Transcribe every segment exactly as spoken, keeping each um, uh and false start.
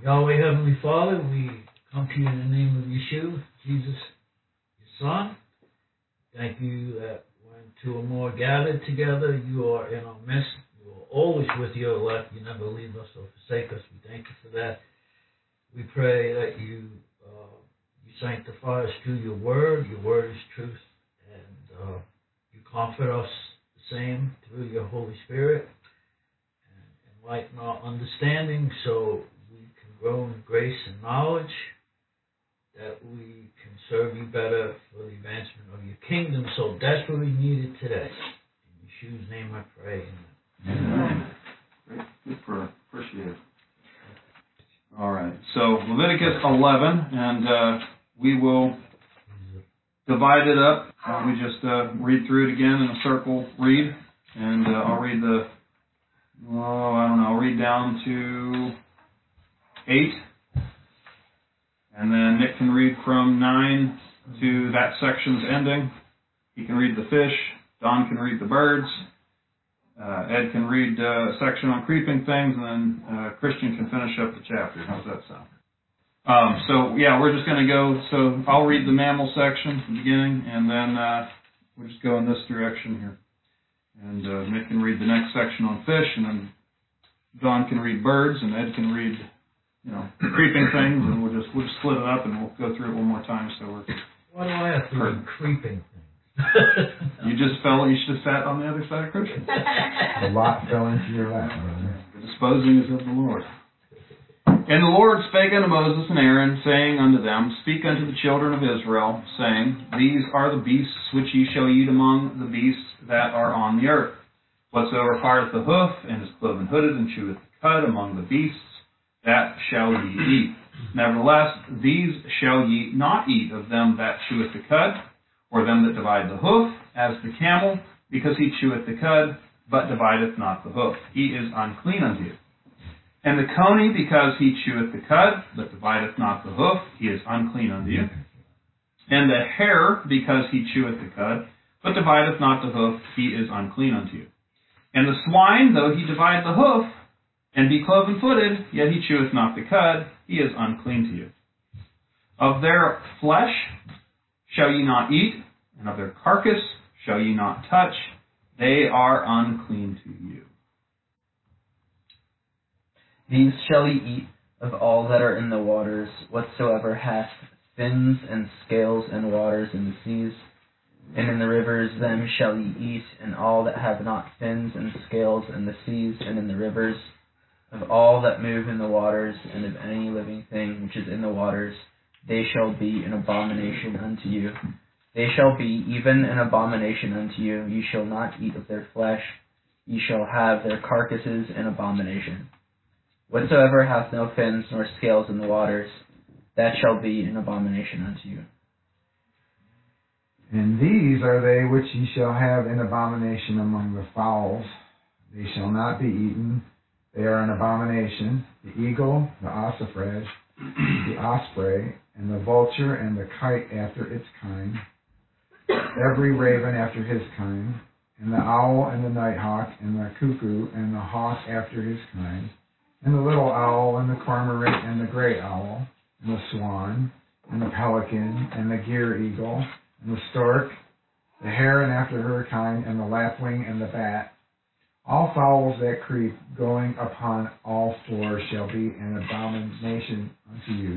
Yahweh Heavenly Father, we come to you in the name of Yeshua, Jesus, your Son. Thank you that when two or more gathered together, you are in our midst. You are always with your elect. You never leave us or forsake us. We thank you for that. We pray that you uh, you sanctify us through your word. Your word is truth. And uh, you comfort us the same through your Holy Spirit. And enlighten our understanding so we can grow in grace and knowledge, that we can serve you better for the advancement of your kingdom so desperately needed today. In Yeshua's name I pray. Amen. Amen. Great. Good prayer. Appreciate it. All right. So Leviticus eleven, and uh, we will divide it up. Uh, we just uh, read through it again in a circle read, and uh, I'll read the, oh, I don't know, I'll read down to eight. And then Nick can read from nine to that section's ending. He can read the fish. Don can read the birds. Uh, Ed can read uh, a section on creeping things, and then uh, Christian can finish up the chapter. How's that sound? Um, so, yeah, we're just going to go. So I'll read the mammal section from the beginning, and then uh, we'll just go in this direction here. And uh, Nick can read the next section on fish, and then Don can read birds, and Ed can read, you know, creeping things, and we'll just we'll just split it up, and we'll go through it one more time. So we're. Why do I have to read creeping things? You just fell. You should have sat on the other side of Christian. A lot fell into your lap, brother. The disposing is of the Lord. And the Lord spake unto Moses and Aaron, saying unto them, Speak unto the children of Israel, saying, These are the beasts which ye shall eat among the beasts that are on the earth. Whatsoever parteth the hoof, and is cloven hooded, and cheweth the cud among the beasts, that shall ye eat. Nevertheless, these shall ye not eat of them that cheweth the cud, or them that divide the hoof, as the camel, because he cheweth the cud, but divideth not the hoof. He is unclean unto you. And the coney, because he cheweth the cud, but divideth not the hoof, he is unclean unto you. And the hare, because he cheweth the cud, but divideth not the hoof, he is unclean unto you. And the swine, though he divide the hoof, and be cloven-footed, yet he cheweth not the cud, he is unclean to you. Of their flesh shall ye not eat, and of their carcass shall ye not touch, they are unclean to you. These shall ye eat of all that are in the waters, whatsoever hath fins and scales in waters in the seas, and in the rivers them shall ye eat, and all that have not fins and scales in the seas and in the rivers, of all that move in the waters, and of any living thing which is in the waters, they shall be an abomination unto you. They shall be even an abomination unto you. Ye shall not eat of their flesh. Ye shall have their carcasses an abomination. Whatsoever hath no fins nor scales in the waters, that shall be an abomination unto you. And these are they which ye shall have an abomination among the fowls. They shall not be eaten. They are an abomination. The eagle, the ossifrage, the osprey, and the vulture, and the kite after its kind, every raven after his kind, and the owl, and the nighthawk, and the cuckoo, and the hawk after his kind, and the little owl, and the cormorant, and the gray owl, and the swan, and the pelican, and the gier eagle, and the stork, the heron after her kind, and the lapwing, and the bat. All fowls that creep, going upon all fours, shall be an abomination unto you.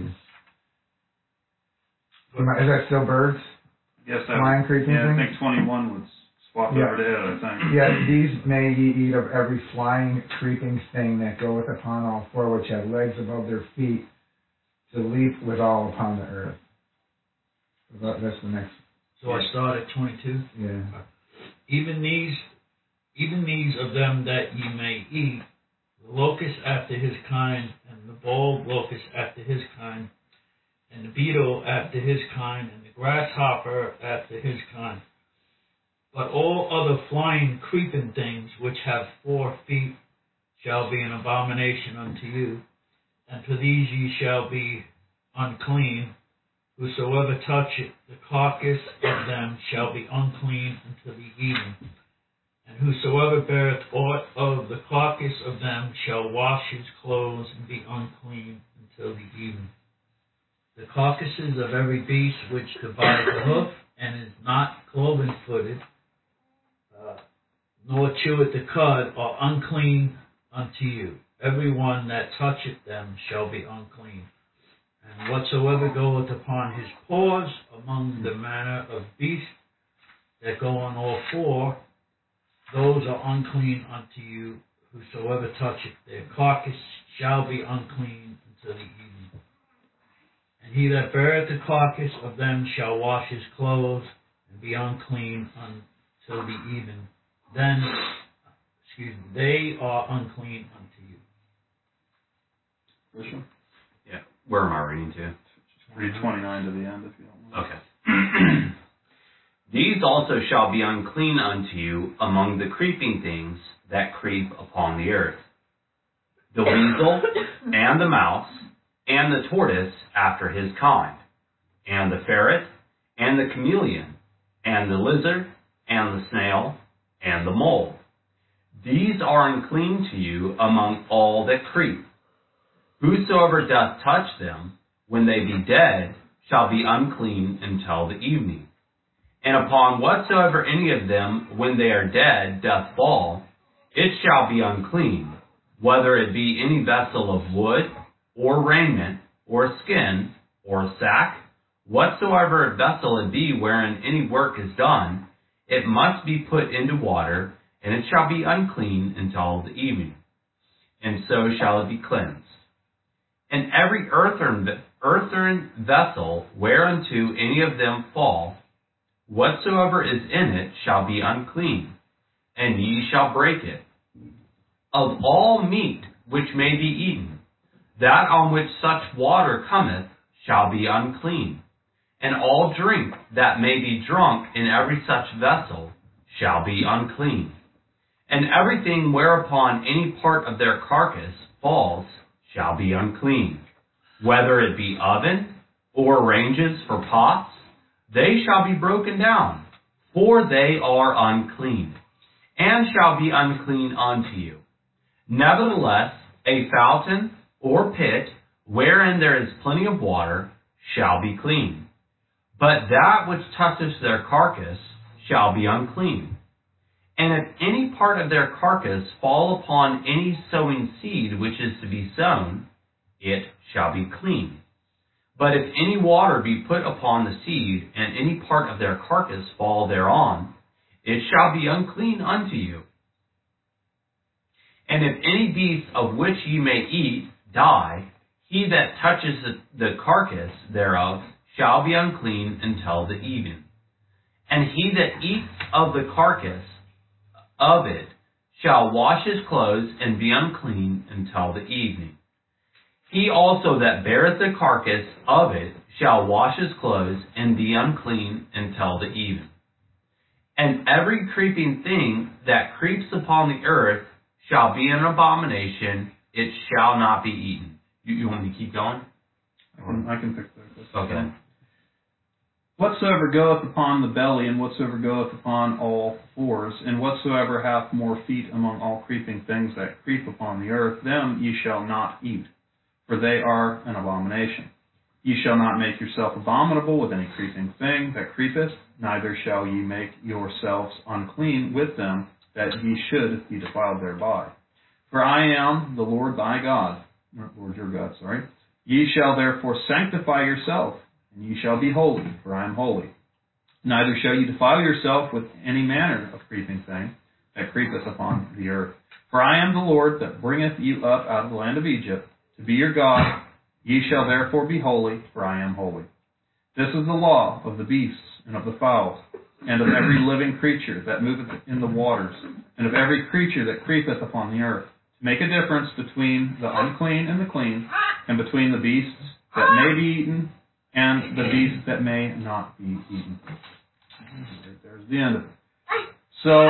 Is that still birds? Yes, that Flying, creeping yeah, things? I think twenty-one would swap Yeah. over to it, I think. Yet these may ye eat of every flying, creeping thing that goeth upon all four, which have legs above their feet, to leap withal upon the earth. That, that's the next. So I start at twenty-two. Yeah. Even these, even these of them that ye may eat, the locust after his kind, and the bald locust after his kind, and the beetle after his kind, and the grasshopper after his kind. But all other flying, creeping things which have four feet shall be an abomination unto you, and to these ye shall be unclean. Whosoever toucheth the carcass of them shall be unclean until the evening. And whosoever beareth aught of the carcass of them shall wash his clothes and be unclean until the evening. The carcasses of every beast which divides the hoof and is not cloven footed, uh, nor cheweth the cud, are unclean unto you. Every one that toucheth them shall be unclean. And whatsoever goeth upon his paws among the manner of beasts that go on all four, those are unclean unto you. Whosoever toucheth their carcass shall be unclean until the evening. And he that beareth the carcass of them shall wash his clothes and be unclean until the evening. Then, excuse me, they are unclean unto you. Christian? Yeah. Where am I reading to? Read twenty-nine to the end if you don't want. Okay. These also shall be unclean unto you among the creeping things that creep upon the earth. The weasel, and the mouse, and the tortoise after his kind, and the ferret, and the chameleon, and the lizard, and the snail, and the mole. These are unclean to you among all that creep. Whosoever doth touch them, when they be dead, shall be unclean until the evening. And upon whatsoever any of them, when they are dead, doth fall, it shall be unclean, whether it be any vessel of wood, or raiment, or skin, or sack, whatsoever vessel it be wherein any work is done, it must be put into water, and it shall be unclean until the evening. And so shall it be cleansed. And every earthen, earthen vessel whereunto any of them fall, whatsoever is in it shall be unclean, and ye shall break it. Of all meat which may be eaten, that on which such water cometh shall be unclean, and all drink that may be drunk in every such vessel shall be unclean. And everything whereupon any part of their carcass falls shall be unclean, whether it be oven or ranges for pots, they shall be broken down, for they are unclean, and shall be unclean unto you. Nevertheless, a fountain or pit, wherein there is plenty of water, shall be clean. But that which toucheth their carcass shall be unclean. And if any part of their carcass fall upon any sowing seed which is to be sown, it shall be clean. But if any water be put upon the seed, and any part of their carcass fall thereon, it shall be unclean unto you. And if any beast of which ye may eat die, he that touches the carcass thereof shall be unclean until the evening. And he that eats of the carcass of it shall wash his clothes and be unclean until the evening. He also that beareth the carcass of it shall wash his clothes and be unclean until the evening. And every creeping thing that creeps upon the earth shall be an abomination, it shall not be eaten. You, you want me to keep going? I can, I can pick that. Okay. Whatsoever goeth upon the belly, and whatsoever goeth upon all fours, and whatsoever hath more feet among all creeping things that creep upon the earth, them ye shall not eat, for they are an abomination. Ye shall not make yourself abominable with any creeping thing that creepeth, neither shall ye make yourselves unclean with them, that ye should be defiled thereby. For I am the Lord thy God, Lord your God, sorry. Ye shall therefore sanctify yourself, and ye shall be holy, for I am holy. Neither shall ye defile yourself with any manner of creeping thing that creepeth upon the earth. For I am the Lord that bringeth you up out of the land of Egypt, to be your God. Ye shall therefore be holy, for I am holy. This is the law of the beasts, and of the fowls, and of every living creature that moveth in the waters, and of every creature that creepeth upon the earth, to make a difference between the unclean and the clean, and between the beasts that may be eaten, and the beasts that may not be eaten. Right there's the end of it. So,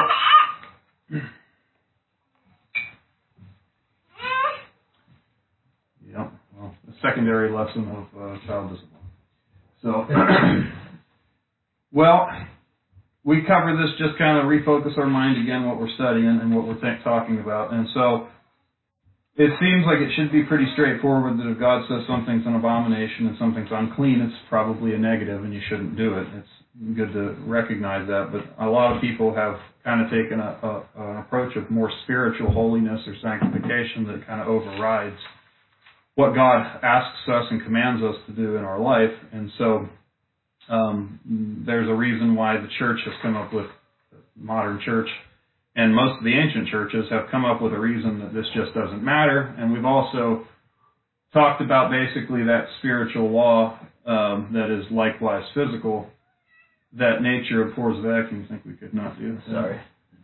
yeah, well, a secondary lesson of uh, child discipline. So, well, we cover this, just kind of refocus our mind again what we're studying and what we're think, talking about. And so it seems like it should be pretty straightforward that if God says something's an abomination and something's unclean, it's probably a negative and you shouldn't do it. It's good to recognize that. But a lot of people have kind of taken a, a, an approach of more spiritual holiness or sanctification that kind of overrides what God asks us and commands us to do in our life. And so um, there's a reason why the church has come up with, modern church, and most of the ancient churches have come up with a reason that this just doesn't matter. And we've also talked about basically that spiritual law um, that is likewise physical, that nature abhors a vacuum. I think we could not do that. Sorry.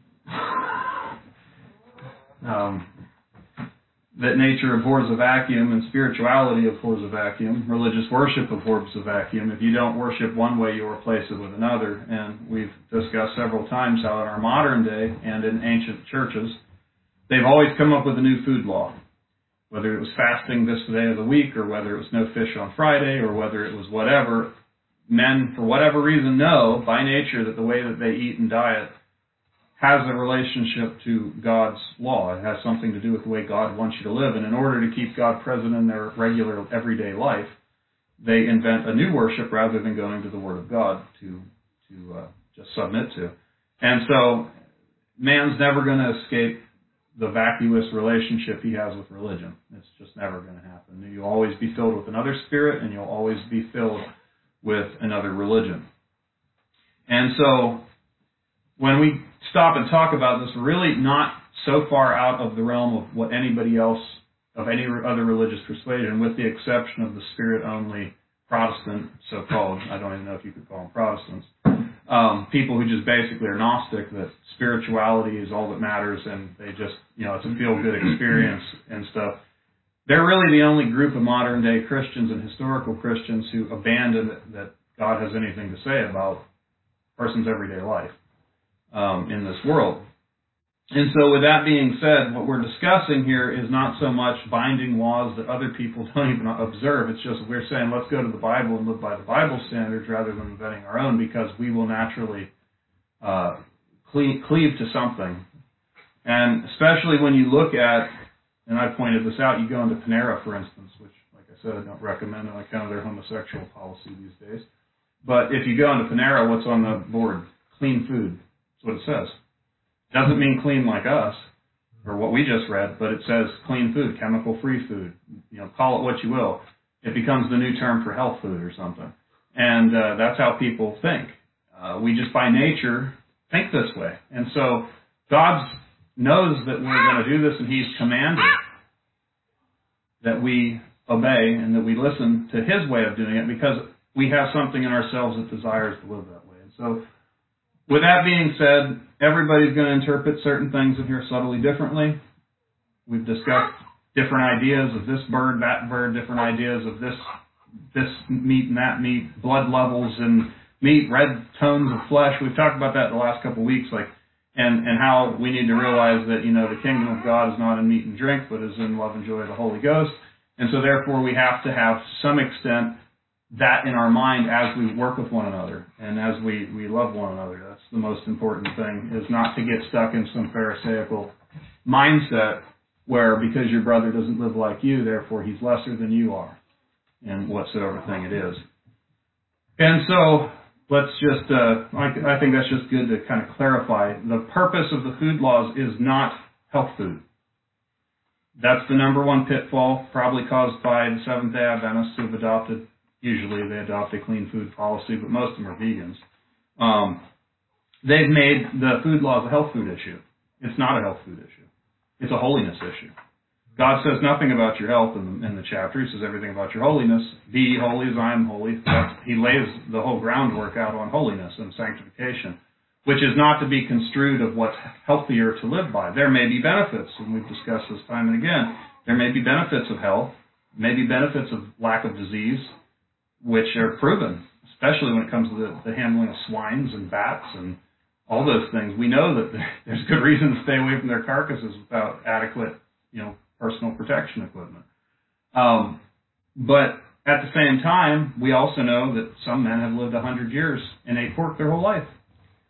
Um, that nature abhors a vacuum and spirituality abhors a vacuum. Religious worship abhors a vacuum. If you don't worship one way, you replace it with another. And we've discussed several times how in our modern day and in ancient churches, they've always come up with a new food law. Whether it was fasting this day of the week, or whether it was no fish on Friday, or whether it was whatever, men, for whatever reason, know by nature that the way that they eat and diet has a relationship to God's law. It has something to do with the way God wants you to live. And in order to keep God present in their regular, everyday life, they invent a new worship rather than going to the Word of God to to uh, just submit to. And so man's never going to escape the vacuous relationship he has with religion. It's just never going to happen. You'll always be filled with another spirit, and you'll always be filled with another religion. And so when we stop and talk about this, we're really not so far out of the realm of what anybody else, of any other religious persuasion, with the exception of the spirit-only Protestant, so-called, I don't even know if you could call them Protestants, um, people who just basically are Gnostic, that spirituality is all that matters, and they just, you know, it's a feel-good experience and stuff. They're really the only group of modern-day Christians and historical Christians who abandon that God has anything to say about a person's everyday life um, in this world. And so with that being said, what we're discussing here is not so much binding laws that other people don't even observe. It's just we're saying let's go to the Bible and live by the Bible standards rather than inventing our own, because we will naturally uh, cleave, cleave to something. And especially when you look at, and I pointed this out, you go into Panera, for instance, which, like I said, I don't recommend on account of their homosexual policy these days. But if you go into Panera, what's on the board? Clean food. That's what it says. Doesn't mean clean like us, or what we just read, but it says clean food, chemical-free food. You know, call it what you will. It becomes the new term for health food or something. And uh, that's how people think. Uh, we just by nature think this way. And so God knows that we're going to do this, and He's commanded that we obey and that we listen to His way of doing it, because we have something in ourselves that desires to live that way. And so with that being said, everybody's going to interpret certain things in here subtly differently. We've discussed different ideas of this bird, that bird, different ideas of this this meat and that meat, blood levels and meat, red tones of flesh. We've talked about that the last couple of weeks, like, and, and how we need to realize that, you know, the kingdom of God is not in meat and drink, but is in love and joy of the Holy Ghost. And so therefore we have to have, to some extent, that in our mind as we work with one another and as we, we love one another. That's the most important thing, is not to get stuck in some pharisaical mindset where because your brother doesn't live like you, therefore he's lesser than you are in whatsoever thing it is. And so let's just, uh, I, I think that's just good to kind of clarify. The purpose of the food laws is not health food. That's the number one pitfall, probably caused by the Seventh-day Adventists who have adopted, usually they adopt a clean food policy, but most of them are vegans. Um, they've made the food laws a health food issue. It's not a health food issue. It's a holiness issue. God says nothing about your health in the, in the chapter. He says everything about your holiness. Be ye holy as I am holy. That's, he lays the whole groundwork out on holiness and sanctification, which is not to be construed of what's healthier to live by. There may be benefits, and we've discussed this time and again. There may be benefits of health, maybe benefits of lack of disease, which are proven, especially when it comes to the, the handling of swines and bats and all those things. We know that there's good reason to stay away from their carcasses without adequate, you know, personal protection equipment. Um, but at the same time, we also know that some men have lived one hundred years and ate pork their whole life.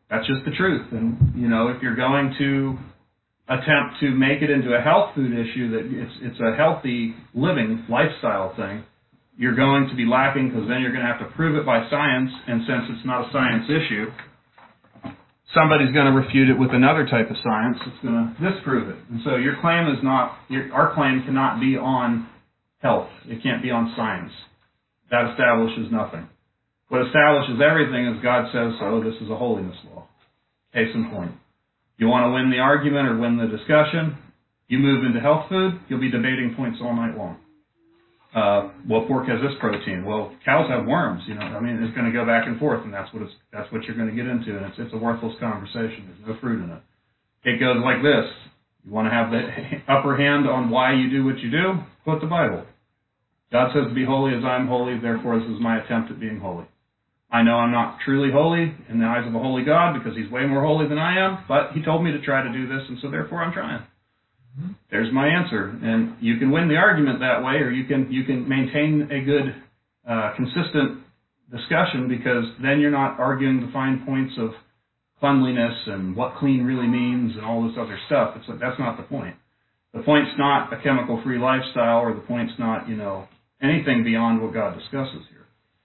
That's just the truth. And, you know, if you're going to attempt to make it into a health food issue, that it's it's a healthy living lifestyle thing, you're going to be lacking, because then you're going to have to prove it by science, and since it's not a science issue, somebody's going to refute it with another type of science that's going to disprove it. And so your claim is not, your, our claim cannot be on health. It can't be on science. That establishes nothing. What establishes everything is God says so. This is a holiness law. Case in point. You want to win the argument or win the discussion, you move into health food, you'll be debating points all night long. Uh, well, pork has this protein. Well, cows have worms. You know, I mean, it's going to go back and forth, and that's what it's that's what you're going to get into, and it's it's a worthless conversation. There's no fruit in it. It goes like this: you want to have the upper hand on why you do what you do? Quote the Bible. God says, "Be holy as I am holy." Therefore, this is my attempt at being holy. I know I'm not truly holy in the eyes of a holy God because He's way more holy than I am, but He told me to try to do this, and so therefore I'm trying. There's my answer. And you can win the argument that way, or you can you can maintain a good, uh, consistent discussion, because then you're not arguing the fine points of cleanliness and what clean really means and all this other stuff. It's like, that's not the point. The point's not a chemical-free lifestyle, or the point's not, you know, anything beyond what God discusses here.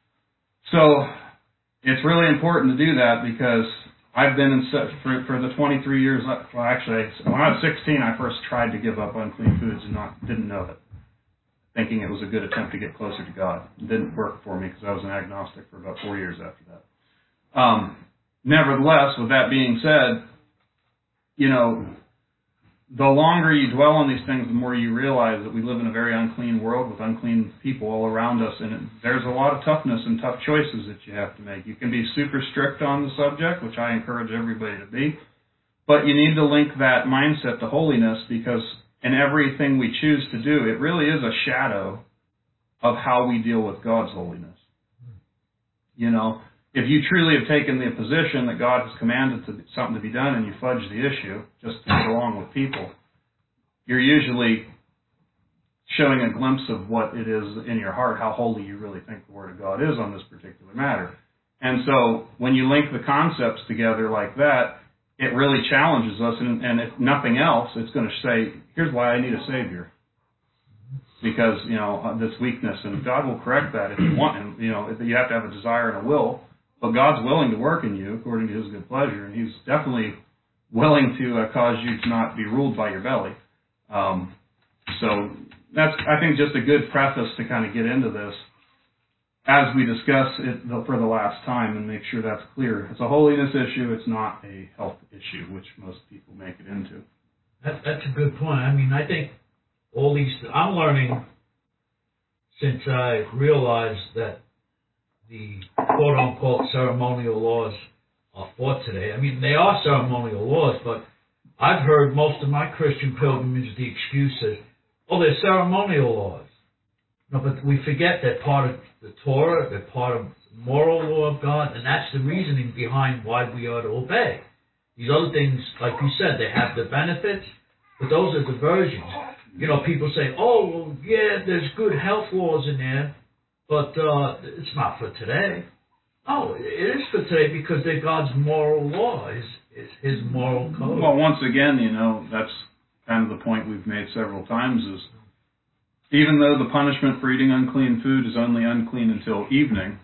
So it's really important to do that, because I've been in such, for, for the twenty-three years, well, actually, when I was sixteen, I first tried to give up unclean foods and not didn't know it, thinking it was a good attempt to get closer to God. It didn't work for me, because I was an agnostic for about four years after that. Um, nevertheless, with that being said, you know, the longer you dwell on these things, the more you realize that we live in a very unclean world with unclean people all around us, and it, there's a lot of toughness and tough choices that you have to make. You can be super strict on the subject, which I encourage everybody to be, but you need to link that mindset to holiness, because in everything we choose to do, it really is a shadow of how we deal with God's holiness. You know, if you truly have taken the position that God has commanded to, something to be done, and you fudge the issue just to get along with people, you're usually showing a glimpse of what it is in your heart, how holy you really think the Word of God is on this particular matter. And so when you link the concepts together like that, it really challenges us, and, and if nothing else, it's going to say, here's why I need a Savior. Because, you know, this weakness, and God will correct that if you want Him. You know, you have to have a desire and a will. But God's willing to work in you according to His good pleasure, and He's definitely willing to uh, cause you to not be ruled by your belly. Um, so that's, I think, just a good preface to kind of get into this as we discuss it for the last time and make sure that's clear. It's a holiness issue. It's not a health issue, which most people make it into. That, that's a good point. I mean, I think all these, I'm learning since I realized that the quote-unquote ceremonial laws are fought today. I mean, they are ceremonial laws, but I've heard most of my Christian pilgrimage, the excuse is, oh, they're ceremonial laws. No, but we forget that part of the Torah, they're part of the moral law of God, and that's the reasoning behind why we are to obey. These other things, like you said, they have the benefits, but those are diversions. You know, people say, oh, well, yeah, there's good health laws in there, but uh, it's not for today. Oh, it is for today because they're God's moral law, His, His moral code. Well, once again, you know, that's kind of the point we've made several times is, even though the punishment for eating unclean food is only unclean until evening,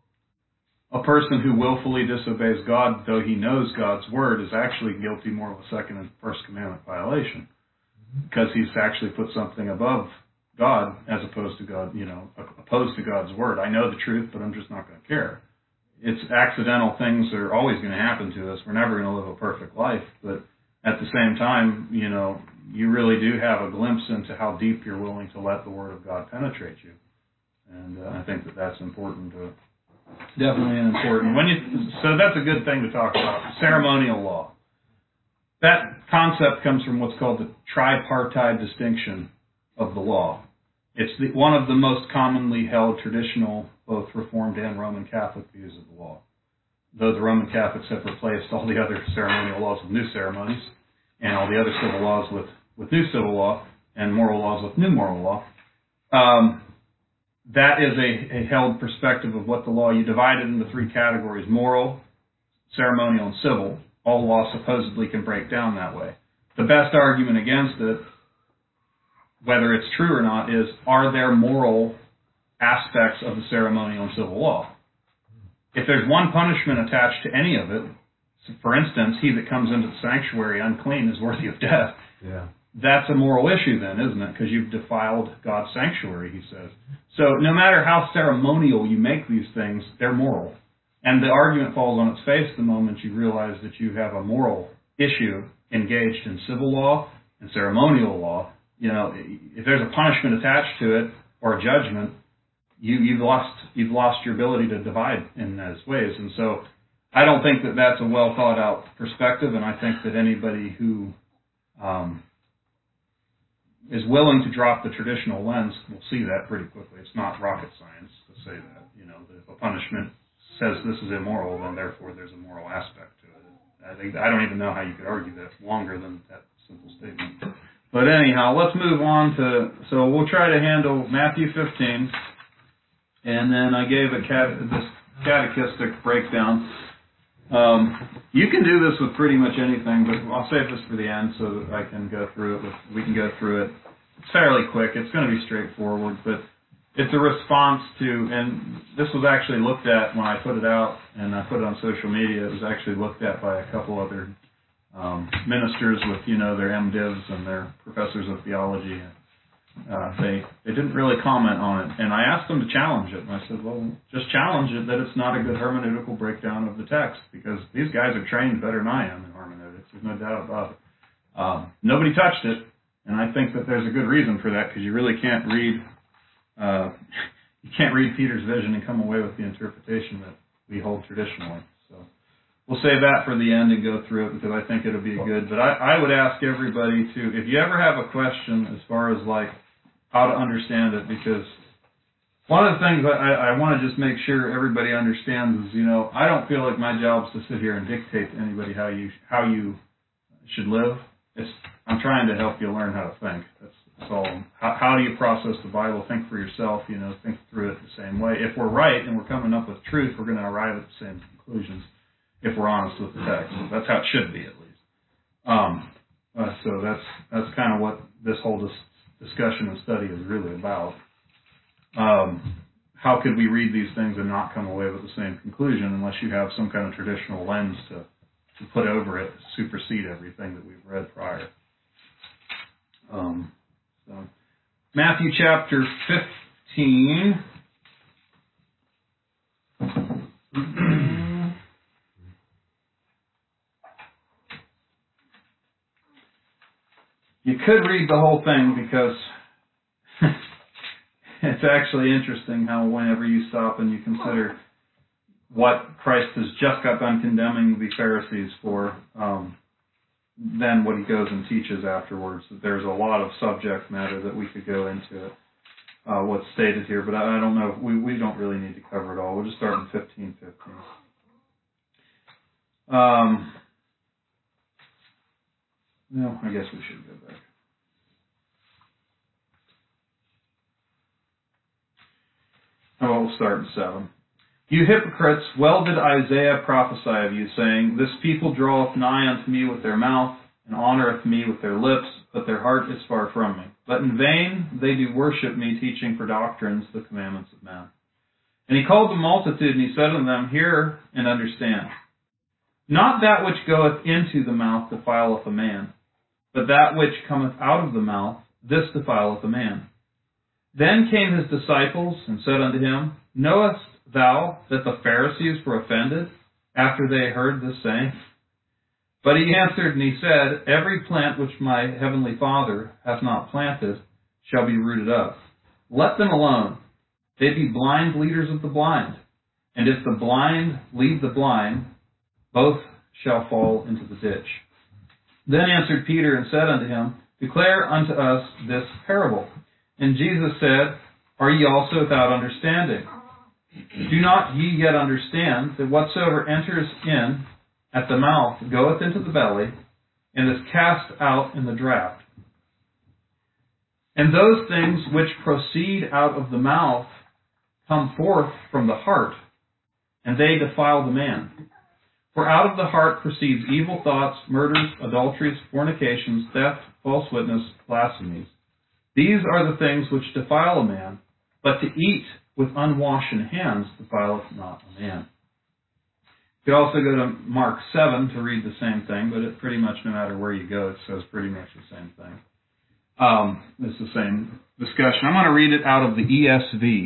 a person who willfully disobeys God, though he knows God's word, is actually guilty more of a second and first commandment violation, because he's actually put something above God as opposed to God, you know, opposed to God's word. I know the truth, but I'm just not going to care. It's accidental things that are always going to happen to us. We're never going to live a perfect life, but at the same time, you know, you really do have a glimpse into how deep you're willing to let the word of God penetrate you. And uh, I think that that's important to, definitely an important, when you, so that's a good thing to talk about. Ceremonial law. That concept comes from what's called the tripartite distinction of the law. It's the, one of the most commonly held traditional, both Reformed and Roman Catholic views of the law. Though the Roman Catholics have replaced all the other ceremonial laws with new ceremonies, and all the other civil laws with, with new civil law, and moral laws with new moral law. Um, that is a, a held perspective of what the law, you divide it into three categories: moral, ceremonial and civil. All law supposedly can break down that way. The best argument against it, whether it's true or not, is are there moral aspects of the ceremonial and civil law? If there's one punishment attached to any of it, so for instance, he that comes into the sanctuary unclean is worthy of death. Yeah. That's a moral issue then, isn't it? Because you've defiled God's sanctuary, he says. So no matter how ceremonial you make these things, they're moral. And the argument falls on its face the moment you realize that you have a moral issue engaged in civil law and ceremonial law. You know, if there's a punishment attached to it or a judgment, you, you've lost you've lost your ability to divide in those ways. And so I don't think that that's a well thought out perspective, and I think that anybody who um, is willing to drop the traditional lens will see that pretty quickly. It's not rocket science to say that. You know, that if a punishment says this is immoral, then therefore there's a moral aspect to it. I think I don't even know how you could argue that longer than that simple statement. But anyhow, let's move on to, so we'll try to handle Matthew fifteen, and then I gave a cat, this catechistic breakdown. Um, you can do this with pretty much anything, but I'll save this for the end so that I can go through it. With, we can go through it. It's fairly quick. It's going to be straightforward, but it's a response to, and this was actually looked at when I put it out, and I put it on social media. It was actually looked at by a couple other um, ministers with, you know, their MDivs and their professors of theology. Uh, they they didn't really comment on it, and I asked them to challenge it, and I said, well, just challenge it that it's not a good hermeneutical breakdown of the text, because these guys are trained better than I am in hermeneutics. There's no doubt about it. Um, nobody touched it, and I think that there's a good reason for that, because you really can't read uh, you can't read Peter's vision and come away with the interpretation that we hold traditionally. So we'll save that for the end and go through it, because I think it'll be good. But I, I would ask everybody to, if you ever have a question as far as like how to understand it, because one of the things I, I want to just make sure everybody understands is, you know, I don't feel like my job is to sit here and dictate to anybody how you how you should live. It's, I'm trying to help you learn how to think. That's, that's all. How, how do you process the Bible? Think for yourself. You know, think through it the same way. If we're right and we're coming up with truth, we're going to arrive at the same conclusions. If we're honest with the text, that's how it should be, at least. Um, uh, so that's that's kind of what this whole dis- discussion and study is really about. Um, how could we read these things and not come away with the same conclusion unless you have some kind of traditional lens to, to put over it, supersede everything that we've read prior. Um, so Matthew chapter fifteen. You could read the whole thing, because it's actually interesting how whenever you stop and you consider what Christ has just got done condemning the Pharisees for, um, then what he goes and teaches afterwards. There's a lot of subject matter that we could go into it, uh, what's stated here, but I, I don't know. We, we don't really need to cover it all. We'll just start in fifteen fifteen. Um, no, I guess we should go back. Oh, we'll start in seven. You hypocrites, well did Isaiah prophesy of you, saying, this people draweth nigh unto me with their mouth, and honoureth me with their lips, but their heart is far from me. But in vain they do worship me, teaching for doctrines the commandments of men. And he called the multitude, and he said unto them, hear and understand. Not that which goeth into the mouth defileth a man, but that which cometh out of the mouth, this defileth a man. Then came his disciples, and said unto him, knowest thou that the Pharisees were offended after they heard this saying? But he answered and he said, every plant which my heavenly Father hath not planted shall be rooted up. Let them alone. They be blind leaders of the blind. And if the blind lead the blind, both shall fall into the ditch. Then answered Peter and said unto him, declare unto us this parable. And Jesus said, are ye also without understanding? Do not ye yet understand that whatsoever enters in at the mouth goeth into the belly, and is cast out in the draught? And those things which proceed out of the mouth come forth from the heart, and they defile the man. For out of the heart proceeds evil thoughts, murders, adulteries, fornications, theft, false witness, blasphemies. These are the things which defile a man, but to eat with unwashen hands defileth not a man. You could also go to Mark seven to read the same thing, but it pretty much, no matter where you go, it says pretty much the same thing. Um, it's the same discussion. I'm going to read it out of the E S V.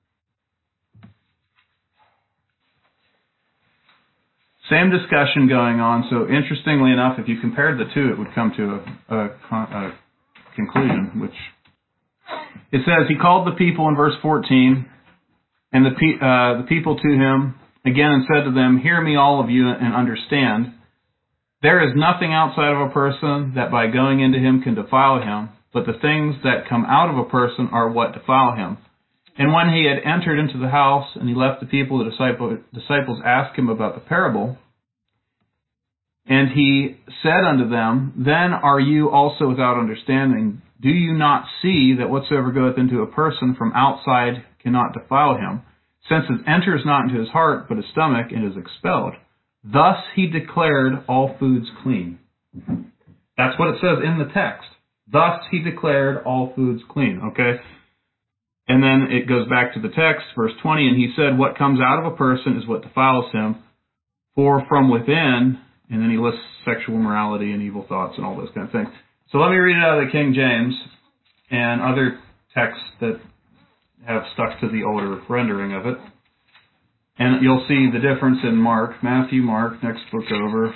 Same discussion going on. So interestingly enough, if you compared the two, it would come to a, a, a conclusion, which it says, he called the people in verse fourteen, and the, pe- uh, the people to him again and said to them, hear me all of you and understand. There is nothing outside of a person that by going into him can defile him, but the things that come out of a person are what defile him. And when he had entered into the house and he left the people, the disciple, disciples asked him about the parable. And he said unto them, then are you also without understanding? Do you not see that whatsoever goeth into a person from outside cannot defile him, since it enters not into his heart, but his stomach, and is expelled? Thus he declared all foods clean. That's what it says in the text. Thus he declared all foods clean, okay? And then it goes back to the text, verse twenty, and he said, what comes out of a person is what defiles him, for from within, and then he lists sexual morality and evil thoughts and all those kind of things. So let me read it out of the King James and other texts that have stuck to the older rendering of it. And you'll see the difference in Mark, Matthew, Mark, next book over.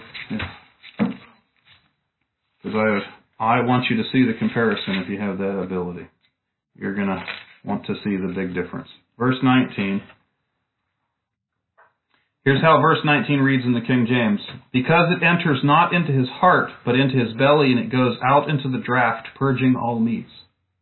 Because I, I want you to see the comparison if you have that ability. You're going to want to see the big difference. Verse nineteen. Here's how verse nineteen reads in the King James. Because it enters not into his heart, but into his belly, and it goes out into the draught, purging all meats.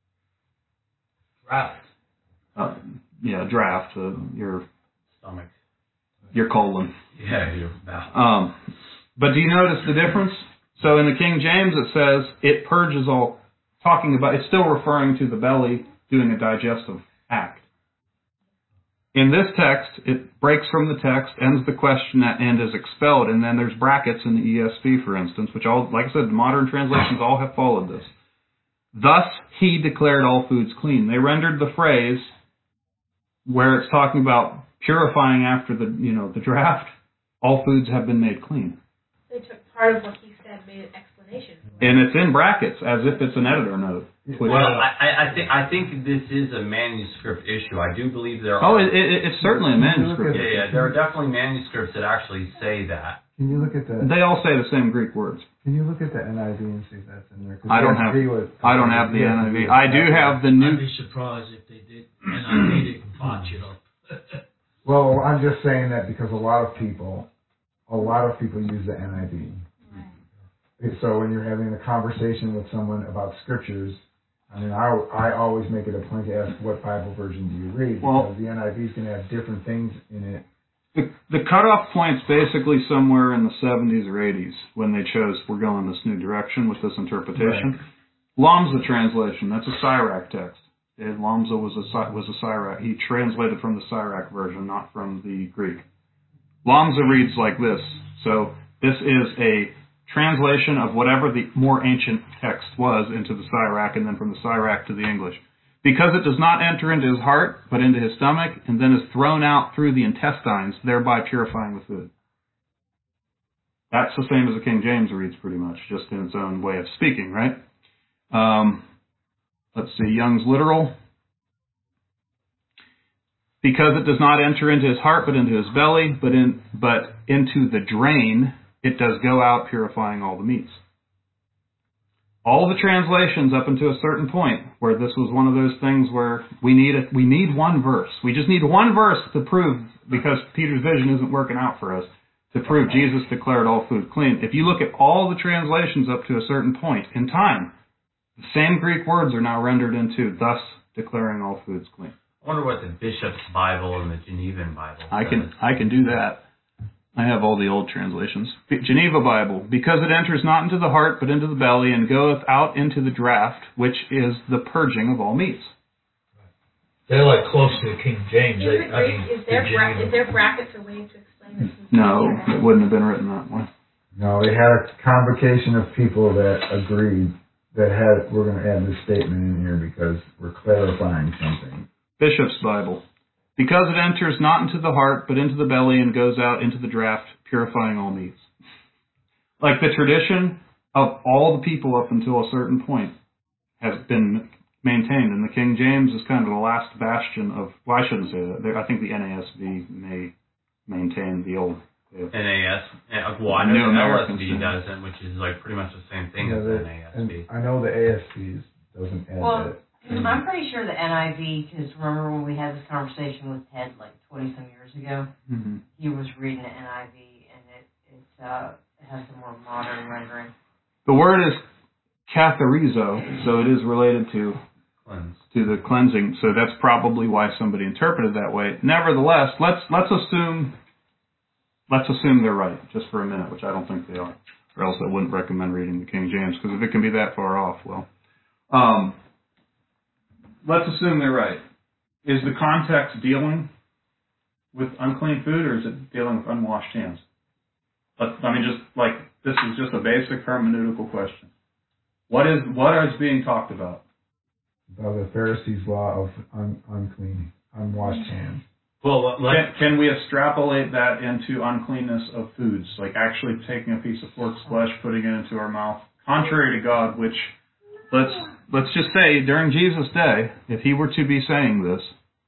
Draft. Uh, yeah, draft. Uh, your Stomach. Your colon. Yeah, your mouth. Um, but do you notice the difference? So in the King James it says it purges all, talking about, it's still referring to the belly doing a digestive act. In this text, it breaks from the text, ends the question at and is expelled, and then there's brackets in the E S V, for instance, which all, like I said, modern translations all have followed this. Thus he declared all foods clean. They rendered the phrase where it's talking about purifying after the, you know, the draft, all foods have been made clean. They took part of what he said, made an explanation. And it's in brackets, as if it's an editor note. Well, I, I think I think this is a manuscript issue. I do believe there are. Oh, it, it, it's certainly a manuscript. Yeah, yeah, there are definitely manuscripts that actually say that. Can you look at the? They all say the same Greek words. Can you look at the N I V and see if that's in there? I don't have. With, I don't have the N I V. I do have the new. I'd be surprised if they did. N I V didn't botch it up. Well, I'm just saying that because a lot of people, a lot of people use the N I V. So when you're having a conversation with someone about scriptures, I mean, I, I always make it a point to ask, what Bible version do you read? Well, because the N I V is going to have different things in it. The, the cutoff point's basically somewhere in the seventies or eighties when they chose, we're going this new direction with this interpretation. Right. Lambda translation, that's a Sirach text. And Lambda was a, was a Sirach. He translated from the Sirach version, not from the Greek. Lambda reads like this. So this is a translation of whatever the more ancient text was into the Sirach, and then from the Sirach to the English. Because it does not enter into his heart, but into his stomach, and then is thrown out through the intestines, thereby purifying the food. That's the same as the King James reads pretty much, just in its own way of speaking, right? Um, let's see, Young's literal. Because it does not enter into his heart, but into his belly, but in but into the drain, it does go out, purifying all the meats. All the translations up until a certain point, where this was one of those things where we need a, we need one verse. We just need one verse to prove, because Peter's vision isn't working out for us, to prove Jesus declared all food clean. If you look at all the translations up to a certain point in time, the same Greek words are now rendered into thus declaring all foods clean. I wonder what the Bishop's Bible and the Genevan Bible says. I can I can do that. I have all the old translations. Geneva Bible, because it enters not into the heart, but into the belly, and goeth out into the draught, which is the purging of all meats. They're like close to the King James. Is, I, I mean, is, there the bra- Geneva. is there brackets or ways to explain this in No, it wouldn't have been written that way. No, they had a convocation of people that agreed that had we're going to add this statement in here because we're clarifying something. Bishop's Bible. Because it enters not into the heart, but into the belly and goes out into the draught, purifying all meats. Like the tradition of all the people up until a certain point has been maintained, and the King James is kind of the last bastion of, well, I shouldn't say that. I think the N A S B may maintain the old N A S, well, I know New the American L S B Standard. doesn't, which is like pretty much the same thing Yeah, as the- N A S B. and I know the A S B doesn't add Well, that. I'm pretty sure the N I V, because remember when we had this conversation with Ted like twenty some years ago, Mm-hmm. he was reading the N I V and it it, uh, it has a more modern rendering. The word is katharizo, so it is related to Cleanse. to the cleansing. So that's probably why somebody interpreted that way. Nevertheless, let's let's assume let's assume they're right, just for a minute, which I don't think they are, or else I wouldn't recommend reading the King James, because if it can be that far off, well, um, let's assume they're right. Is the context dealing with unclean food, or is it dealing with unwashed hands? But, I mean, just like this is just a basic hermeneutical question. What is what is being talked about? About the Pharisees' law of un, unclean, unwashed hands. Well, like, Can, can we extrapolate that into uncleanness of foods, like actually taking a piece of pork's flesh, putting it into our mouth, contrary to God, which let's let's just say during Jesus' day, if he were to be saying this,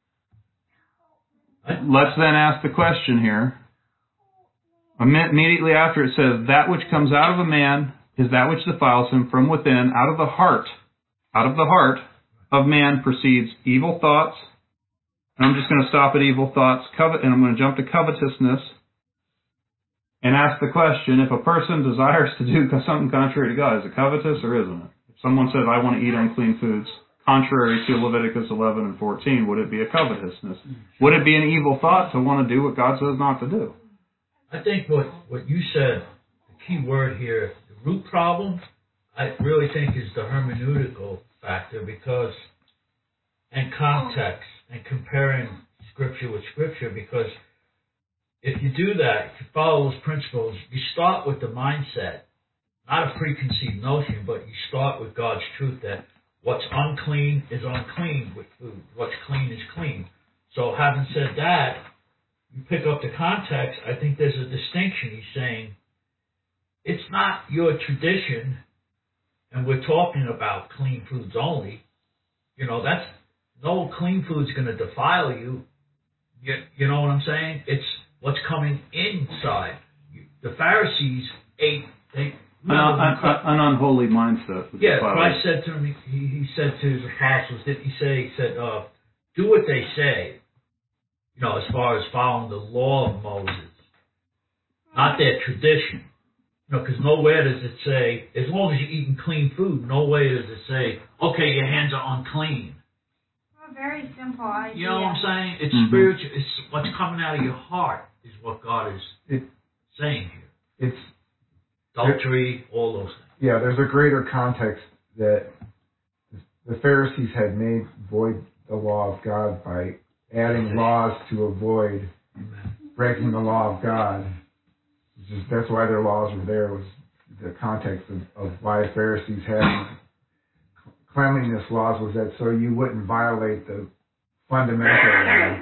let's then ask the question here. Immediately after it says, that which comes out of a man is that which defiles him from within, out of the heart, out of the heart of man proceeds evil thoughts. And I'm just going to stop at evil thoughts, covet, and I'm going to jump to covetousness and ask the question, if a person desires to do something contrary to God, is it covetous or isn't it? If someone says, I want to eat unclean foods, contrary to Leviticus eleven and fourteen, would it be a covetousness? Would it be an evil thought to want to do what God says not to do? I think what, what you said, the key word here, the root problem, I really think is the hermeneutical factor, because, and context, and comparing Scripture with Scripture, because if you do that, if you follow those principles, you start with the mindset, not a preconceived notion, but you start with God's truth that what's unclean is unclean with food. What's clean is clean. So having said that, you pick up the context, I think there's a distinction. He's saying, it's not your tradition, and we're talking about clean foods only. You know, that's, no clean food's going to defile you. you. You know what I'm saying? It's what's coming inside. The Pharisees ate, they... An, an, an unholy mindset. Yeah, Christ said to him, he, he said to his apostles, didn't he say, he said, uh, do what they say. You know, as far as following the law of Moses, not their tradition. You know, because nowhere does it say, as long as you're eating clean food, nowhere does it say, okay, your hands are unclean. A very simple idea. You know what I'm saying? It's Mm-hmm. spiritual. It's what's coming out of your heart is what God is It, saying here. it's Adultery, all those things. yeah. There's a greater context that the Pharisees had made void the law of God by adding laws to avoid Amen. breaking the law of God. It's just, that's why their laws were there, was the context of, of why the Pharisees had cleanliness laws, was that so you wouldn't violate the fundamental law.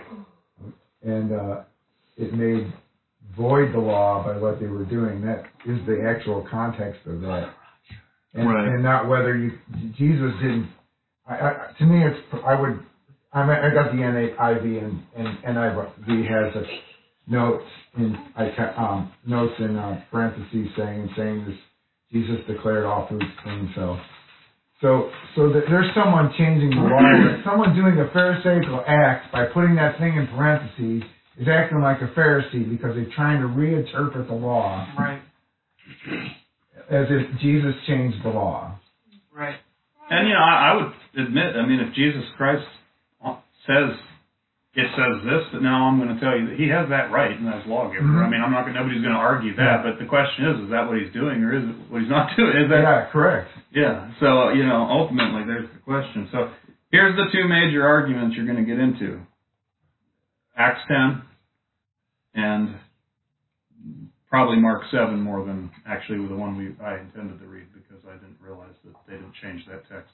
And uh, it made void the law by what they were doing. That is the actual context of that. And, Right. and not whether you, Jesus didn't, I, I, to me it's, I would, I, I got the N I V and, and N I V has a note in, I um, notes in uh, parentheses saying, saying this, Jesus declared all foods clean, so. So, so that there's someone changing the law, like someone doing a pharisaical act by putting that thing in parentheses is acting like a Pharisee because they're trying to reinterpret the law. Right. As if Jesus changed the law. Right. And, you know, I, I would admit, I mean, if Jesus Christ says, it says this, but now I'm going to tell you that he has that right and as lawgiver. Mm-hmm. I mean, I'm not going, nobody's going to argue that, Yeah. but the question is, is that what he's doing or is it what he's not doing? Is that, Yeah, correct. yeah, so, you know, ultimately there's the question. So here's the two major arguments you're going to get into. Acts ten and probably Mark seven more than actually the one we I intended to read, because I didn't realize that they didn't change that text.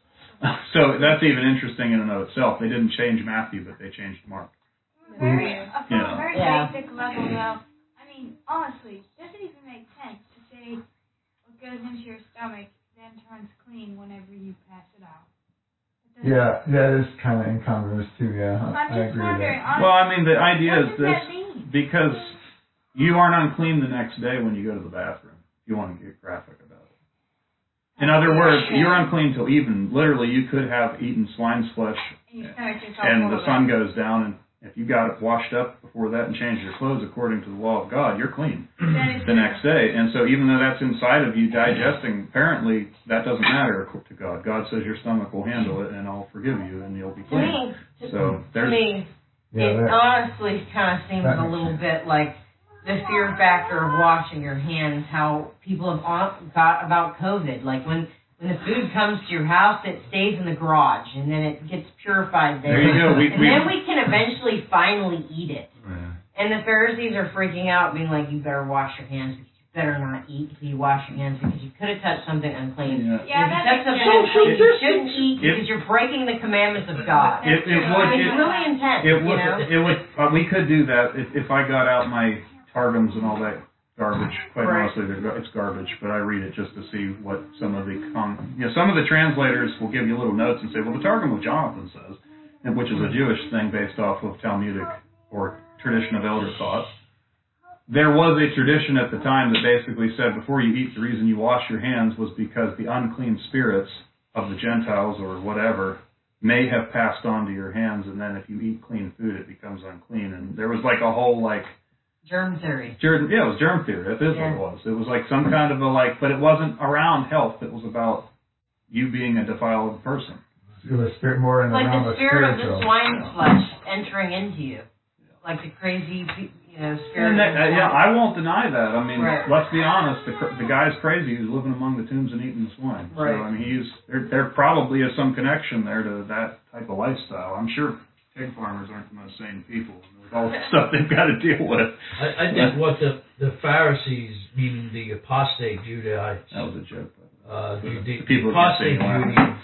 So that's even interesting in and of itself. They didn't change Matthew, but they changed Mark. Very, uh, from Yeah. a very Yeah. basic level, though, I mean, honestly, does it even make sense to say what goes into your stomach then turns clean whenever you pass it out? It doesn't- Yeah, that is kind of incongruous too. Yeah, I'm I just agree with wondering, that. honestly, Well, I mean, the idea what is does this, that mean? because you aren't unclean the next day when you go to the bathroom. If you want to get graphic about it. In other words, you're unclean till even. Literally, you could have eaten swine's flesh, And your stomach is all and full the of sun it. goes down, and if you got it washed up before that and changed your clothes according to the law of God, you're clean That is the true. next day. And so even though that's inside of you digesting, apparently that doesn't matter to God. God says your stomach will handle it, and I'll forgive you, and you'll be To clean. me, to, So to there's me, Yeah, it that- honestly kind of seems that a makes little sense. bit like the fear factor of washing your hands, how people have on- got about COVID. Like when, when the food comes to your house, it stays in the garage, and then it gets purified there. There you go. We, and we, then we can eventually finally eat it. And the Pharisees are freaking out, being like, you better wash your hands, because you better not eat until you wash your hands, because you could have touched something unclean. yeah. Yeah, if you that touch makes something sense. unclean, you shouldn't eat, It- because you're breaking the commandments of God. It, it would. It's It, really intense, It you would. know? It would. Uh, we could do that if, if I got out my Targums and all that garbage. Quite Right. honestly, they're gar- it's garbage. But I read it just to see what some of the con- you know, some of the translators will give you little notes and say, well, the Targum of Jonathan says, and which is a Jewish thing based off of Talmudic or tradition of elder thought. There was a tradition at the time that basically said before you eat, the reason you wash your hands was because the unclean spirits of the Gentiles or whatever may have passed on to your hands, and then if you eat clean food, it becomes unclean. And there was like a whole like Germ theory. germ, yeah, it was germ theory. That is Yeah. what it was. It was like some kind of a like, but it wasn't around health. It was about you being a defiled person. It was spirit more in the Like realm the of spirit of spiritual. the swine flesh entering into you. Like the crazy, you know, spirit And of that, the uh, yeah, swine. I won't deny that. I mean, Right. let's be honest. The cr- the guy's crazy who's living among the tombs and eating the swine. Right. So I mean, he's there. There probably is some connection there to that type of lifestyle. I'm sure pig farmers aren't the most sane people with all the stuff they've got to deal with. I, I think what the, the Pharisees, meaning the apostate Judaites, That was a joke. uh, the, the, The people who can't say apostate no. Judaism,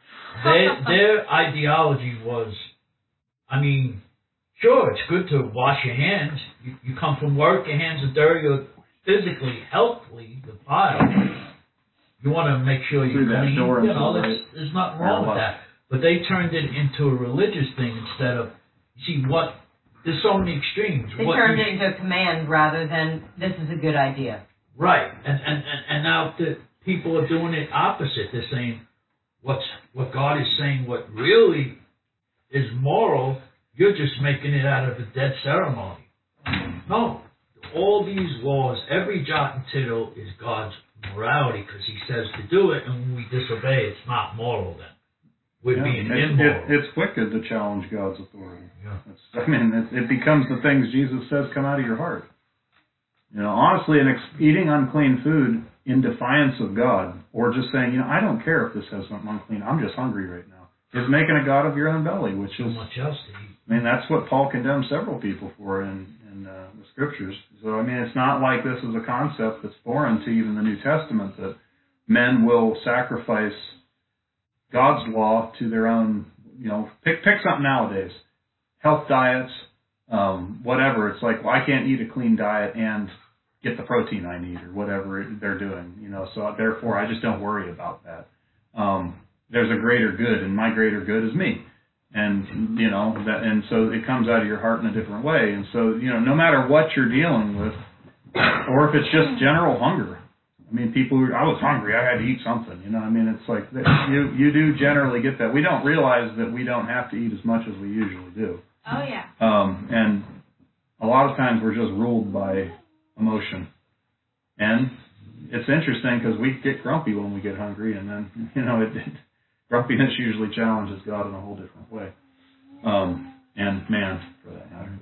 their, their ideology was, I mean, sure, it's good to wash your hands. You, you come from work, your hands are dirty, you're physically, healthily defiled. You want to make sure you're Through that clean. door You into know, the there's, light. there's nothing Or wrong with left. that. But they turned it into a religious thing instead of, you see, what, there's so many extremes. They What turned you it into a command rather than this is a good idea. Right, and and and, and now the people are doing it opposite. They're saying what's what God is saying, what really is moral, you're just making it out of a dead ceremony. No, all these laws, every jot and tittle is God's morality because He says to do it, and when we disobey, it's not moral. Then we're Yeah, being it's, immoral. it, it's wicked to challenge God's authority. Yeah. It's, I mean, it, it becomes the things Jesus says come out of your heart. You know, honestly, an ex- eating unclean food in defiance of God, or just saying, you know, I don't care if this has something unclean, I'm just hungry right now, is making a god of your own belly, which so is, much else to eat. I mean, that's what Paul condemns several people for in, in uh, the scriptures. So, I mean, it's not like this is a concept that's foreign to even the New Testament, that men will sacrifice God's law to their own, you know, pick pick something nowadays. Health diets, um, whatever. It's like, well, I can't eat a clean diet and get the protein I need or whatever they're doing, you know, so therefore I just don't worry about that. Um, there's a greater good, and my greater good is me. And, you know, that, and so it comes out of your heart in a different way. And so, you know, no matter what you're dealing with, or if it's just general hunger. I mean, people, I was hungry, I had to eat something, you know, I mean, it's like, you, you do generally get that. We don't realize that we don't have to eat as much as we usually do. Oh, yeah. Um, and a lot of times we're just ruled by emotion. And it's interesting because we get grumpy when we get hungry, and then, you know, it, it grumpiness usually challenges God in a whole different way. Um, and man, for that matter.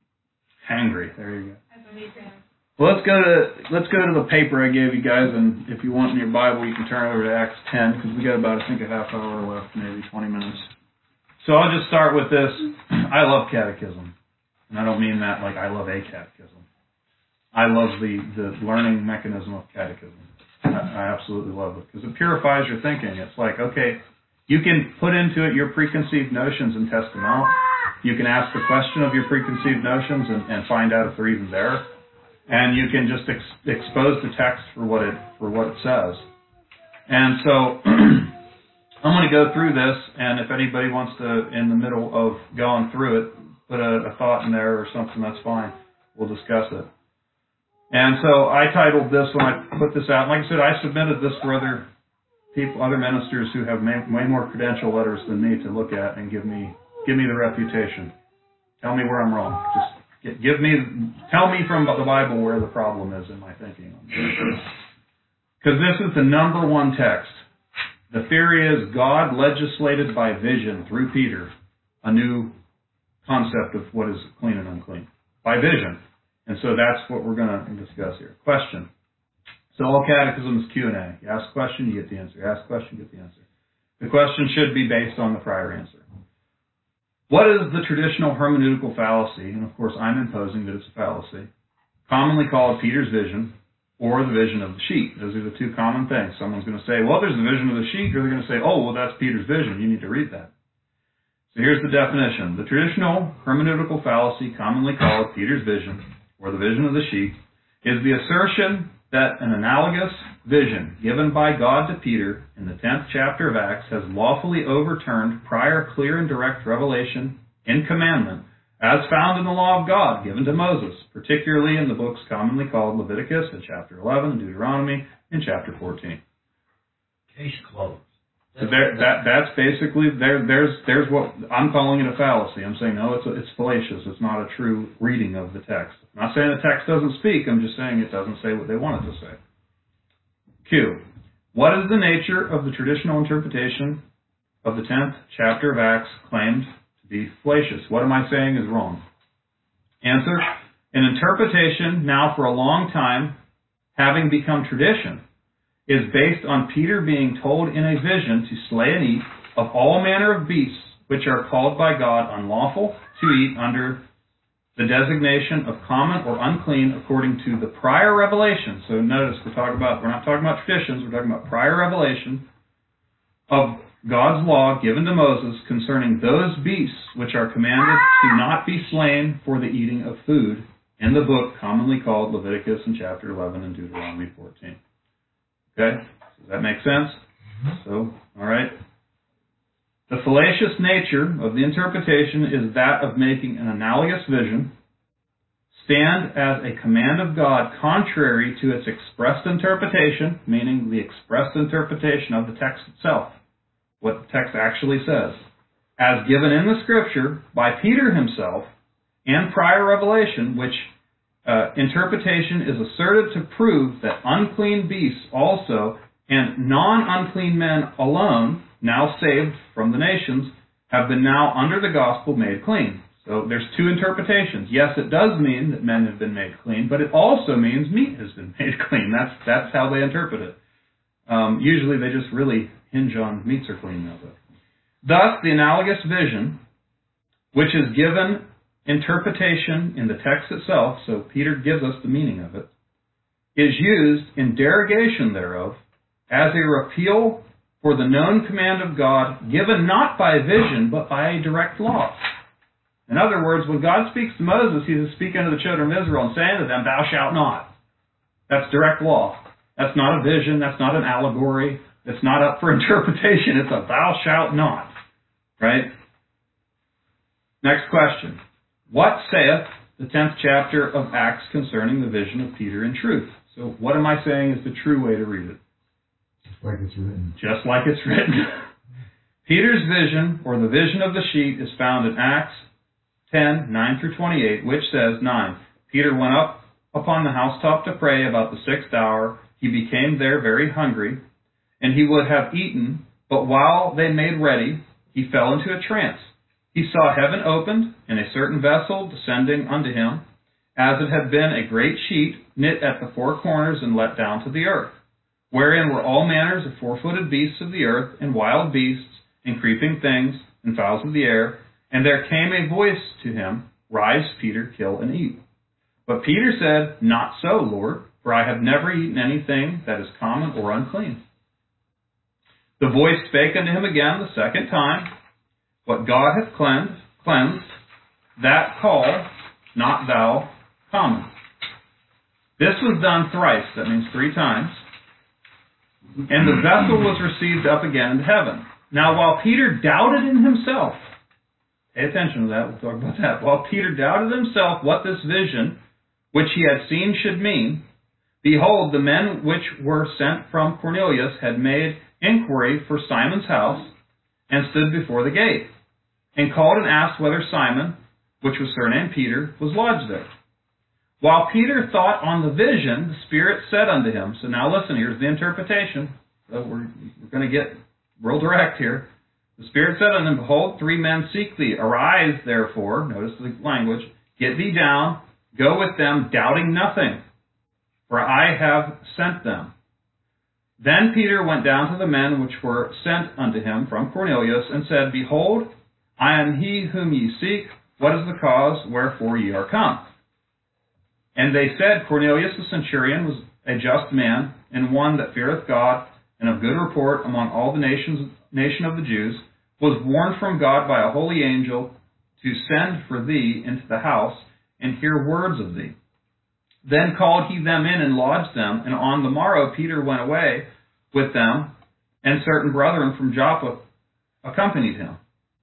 Hangry, there you go. I believe that. Well, let's go to let's go to the paper I gave you guys, and if you want in your Bible, you can turn over to Acts ten, because we got about, I think, a half hour left, maybe twenty minutes. So I'll just start with this. I love catechism, and I don't mean that like I love a catechism. I love the, the learning mechanism of catechism. I, I absolutely love it because it purifies your thinking. It's like, okay, you can put into it your preconceived notions and test them out. You can ask the question of your preconceived notions and, and find out if they're even there. And you can just ex- expose the text for what it for what it says. And so I'm going to go through this, and if anybody wants to, in the middle of going through it, put a, a thought in there or something, that's fine. We'll discuss it. And so I titled this when I put this out. Like I said, I submitted this for other people, other ministers who have may, way more credential letters than me to look at and give me give me the refutation. Tell me where I'm wrong. Just Give me, tell me from the Bible where the problem is in my thinking. Because this is the number one text. The theory is God legislated by vision through Peter a new concept of what is clean and unclean. By vision. And so that's what we're going to discuss here. Question. So all catechism is Q and A. You ask a question, you get the answer. You ask a question, you get the answer. The question should be based on the prior answer. What is the traditional hermeneutical fallacy? And of course, I'm imposing that it's a fallacy. Commonly called Peter's vision or the vision of the sheep. Those are the two common things. Someone's going to say, well, there's the vision of the sheep, or they're going to say, oh, well, that's Peter's vision. You need to read that. So here's the definition. The traditional hermeneutical fallacy, commonly called Peter's vision or the vision of the sheep, is the assertion that an analogous vision given by God to Peter in the tenth chapter of Acts has lawfully overturned prior clear and direct revelation in commandment as found in the law of God given to Moses, particularly in the books commonly called Leviticus in chapter eleven and Deuteronomy in chapter fourteen. Case closed. So there, that that's basically there. There's there's what I'm calling it a fallacy. I'm saying no, it's a, it's fallacious. It's not a true reading of the text. I'm not saying the text doesn't speak. I'm just saying it doesn't say what they want it to say. Q. What is the nature of the traditional interpretation of the tenth chapter of Acts claimed to be fallacious? What am I saying is wrong? Answer. An interpretation now for a long time having become tradition is based on Peter being told in a vision to slay and eat of all manner of beasts which are called by God unlawful to eat under the designation of common or unclean according to the prior revelation. So notice we're talking about we're not talking about traditions, we're talking about prior revelation of God's law given to Moses concerning those beasts which are commanded to not be slain for the eating of food in the book commonly called Leviticus in chapter eleven and Deuteronomy fourteen. Okay? Does that make sense? So, all right. The fallacious nature of the interpretation is that of making an analogous vision stand as a command of God contrary to its expressed interpretation, meaning the expressed interpretation of the text itself, what the text actually says, as given in the Scripture by Peter himself and prior revelation, which Uh, interpretation is asserted to prove that unclean beasts also and non-unclean men alone, now saved from the nations, have been now under the gospel made clean. So there's two interpretations. Yes, it does mean that men have been made clean, but it also means meat has been made clean. That's that's how they interpret it. Um, usually they just really hinge on meats are clean now. But. Thus, the analogous vision, which is given interpretation in the text itself, so Peter gives us the meaning of it, is used in derogation thereof as a repeal for the known command of God given not by vision but by a direct law. In other words, when God speaks to Moses, he is speaking to the children of Israel and saying to them, thou shalt not. That's direct law. That's not a vision. That's not an allegory. It's not up for interpretation. It's a thou shalt not. Right? Next question. What saith the tenth chapter of Acts concerning the vision of Peter in truth? So what am I saying is the true way to read it? Just like it's written. Just like it's written. Peter's vision, or the vision of the sheep, is found in Acts ten, nine through twenty-eight, which says, nine, Peter went up upon the housetop to pray about the sixth hour. He became there very hungry, and he would have eaten, but while they made ready, he fell into a trance. He saw heaven opened, and a certain vessel descending unto him, as it had been a great sheet knit at the four corners and let down to the earth, wherein were all manners of four-footed beasts of the earth, and wild beasts, and creeping things, and fowls of the air. And there came a voice to him, Rise, Peter, kill and eat. But Peter said, "Not so, Lord, for I have never eaten anything that is common or unclean." The voice spake unto him again the second time, "What God hath cleansed, cleansed, that call not thou common." This was done thrice, that means three times. And the vessel was received up again into heaven. Now while Peter doubted in himself, pay attention to that, we'll talk about that. While Peter doubted himself what this vision, which he had seen, should mean, behold, the men which were sent from Cornelius had made inquiry for Simon's house, and stood before the gate, and called and asked whether Simon, which was surnamed Peter, was lodged there. While Peter thought on the vision, the Spirit said unto him, so now listen, here's the interpretation. So we're, we're going to get real direct here. The Spirit said unto him, behold, three men seek thee. Arise, therefore, notice the language, get thee down, go with them, doubting nothing, for I have sent them. Then Peter went down to the men which were sent unto him from Cornelius, and said, behold, I am he whom ye seek. What is the cause wherefore ye are come? And they said, Cornelius the centurion was a just man, and one that feareth God, and of good report among all the nations, nation of the Jews, was warned from God by a holy angel to send for thee into the house, and hear words of thee. Then called he them in and lodged them, and on the morrow Peter went away with them, and certain brethren from Joppa accompanied him.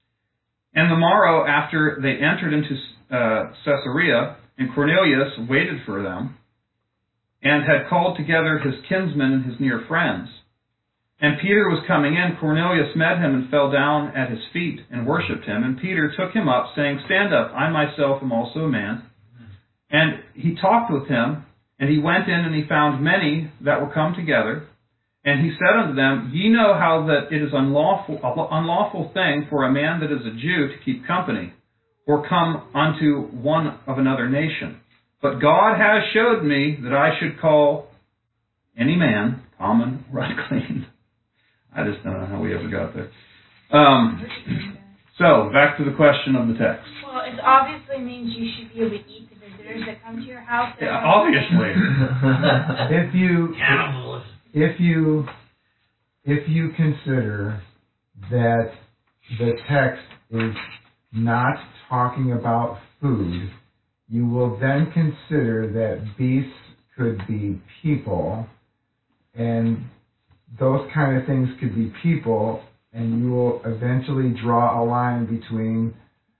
And the morrow after they entered into uh, Caesarea, and Cornelius waited for them, and had called together his kinsmen and his near friends. And Peter was coming in. Cornelius met him and fell down at his feet and worshipped him. And Peter took him up, saying, stand up, I myself am also a man. And he talked with him, and he went in, and he found many that were come together. And he said unto them, ye know how that it is unlawful, unlawful thing for a man that is a Jew to keep company, or come unto one of another nation. But God has showed me that I should call any man common or unclean. I just don't know how we ever got there. Um, so, back to the question of the text. Well, it obviously means you should be able to eat the visitors that come to your house. Yeah, obviously. if you Cannibalism. if you if you consider that the text is not talking about food, you will then consider that beasts could be people, and those kind of things could be people, and you will eventually draw a line between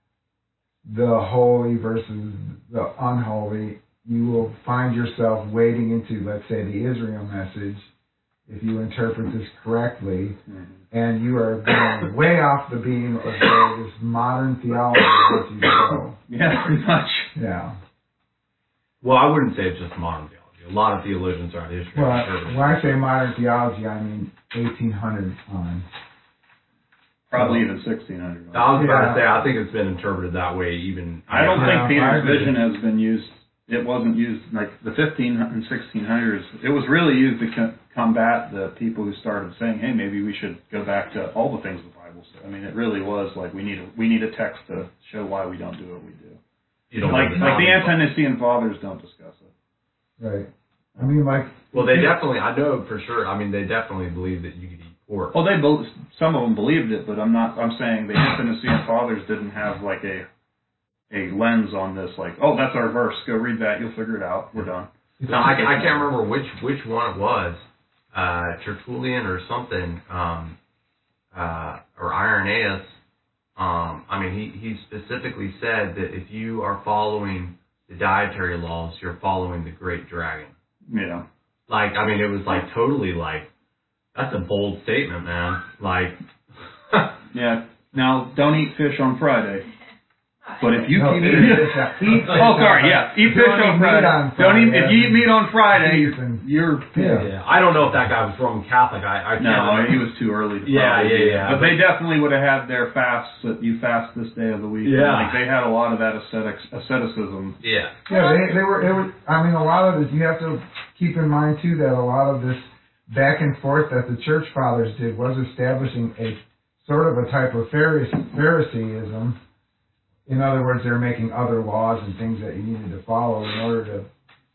the holy versus the unholy. You will find yourself wading into, let's say, the Israel message, if you interpret this correctly, mm-hmm. and you are going way off the beam of where this modern theology wants you to go. Yeah, pretty much. Yeah. Well, I wouldn't say it's just modern theology. A lot of theologians are history. Well, when I say modern theology, I mean eighteen hundreds on. Probably even sixteen hundred. I was about yeah. to say, I think it's been interpreted that way even. I don't yeah, think Peter's I vision has been used. It wasn't used, like the fifteen and sixteen hundreds. It was really used to co- combat the people who started saying, hey, maybe we should go back to all the things the Bible said. I mean, it really was like we need a, we need a text to show why we don't do what we do. You know, like like the Ante-Nicene Fathers don't discuss it. Right. I mean, like. Well, they definitely, I know for sure, I mean, they definitely believe that you could eat pork. Well, they some of them believed it, but I'm not, I'm saying the Ante-Nicene Fathers didn't have like a a lens on this, like, oh, that's our verse, go read that, you'll figure it out, we're done. No, I, I can't remember which, which one it was, uh, Tertullian or something, um, uh, or Irenaeus. Um, I mean, he, he specifically said that if you are following the dietary laws, you're following the great dragon. Yeah. Like, I mean, it was like totally like, that's a bold statement, man. Like, yeah. Now, don't eat fish on Friday. But if you no, keep eat eating, fish, eat fish oh, sorry, yeah, eat fish on Friday. on Friday. Don't eat if you eat meat on Friday. You're, you're yeah. yeah. I don't know if that guy was Roman Catholic. I, I can't no, remember. he was too early. To yeah, yeah, yeah. But, but they definitely would have had their fasts that you fast this day of the week. Yeah, like they had a lot of that ascetic, asceticism. Yeah, yeah. They, they were. It was. I mean, a lot of it. You have to keep in mind too that a lot of this back and forth that the church fathers did was establishing a sort of a type of Phariseeism. in other words, they're making other laws and things that you needed to follow in order to,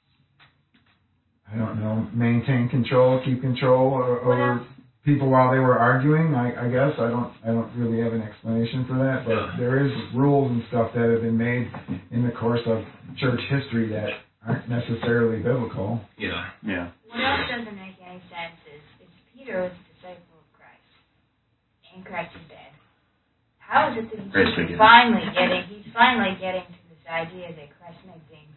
I don't know, maintain control, keep control over, over people while they were arguing. I, I guess I don't, I don't really have an explanation for that, but Yeah. there is rules and stuff that have been made in the course of church history that aren't necessarily biblical. Yeah. Yeah. What else doesn't make any sense is, is Peter was a disciple of Christ, and Christ is dead. How is it that Christ he's again. finally getting he's finally getting to this idea that Christ made things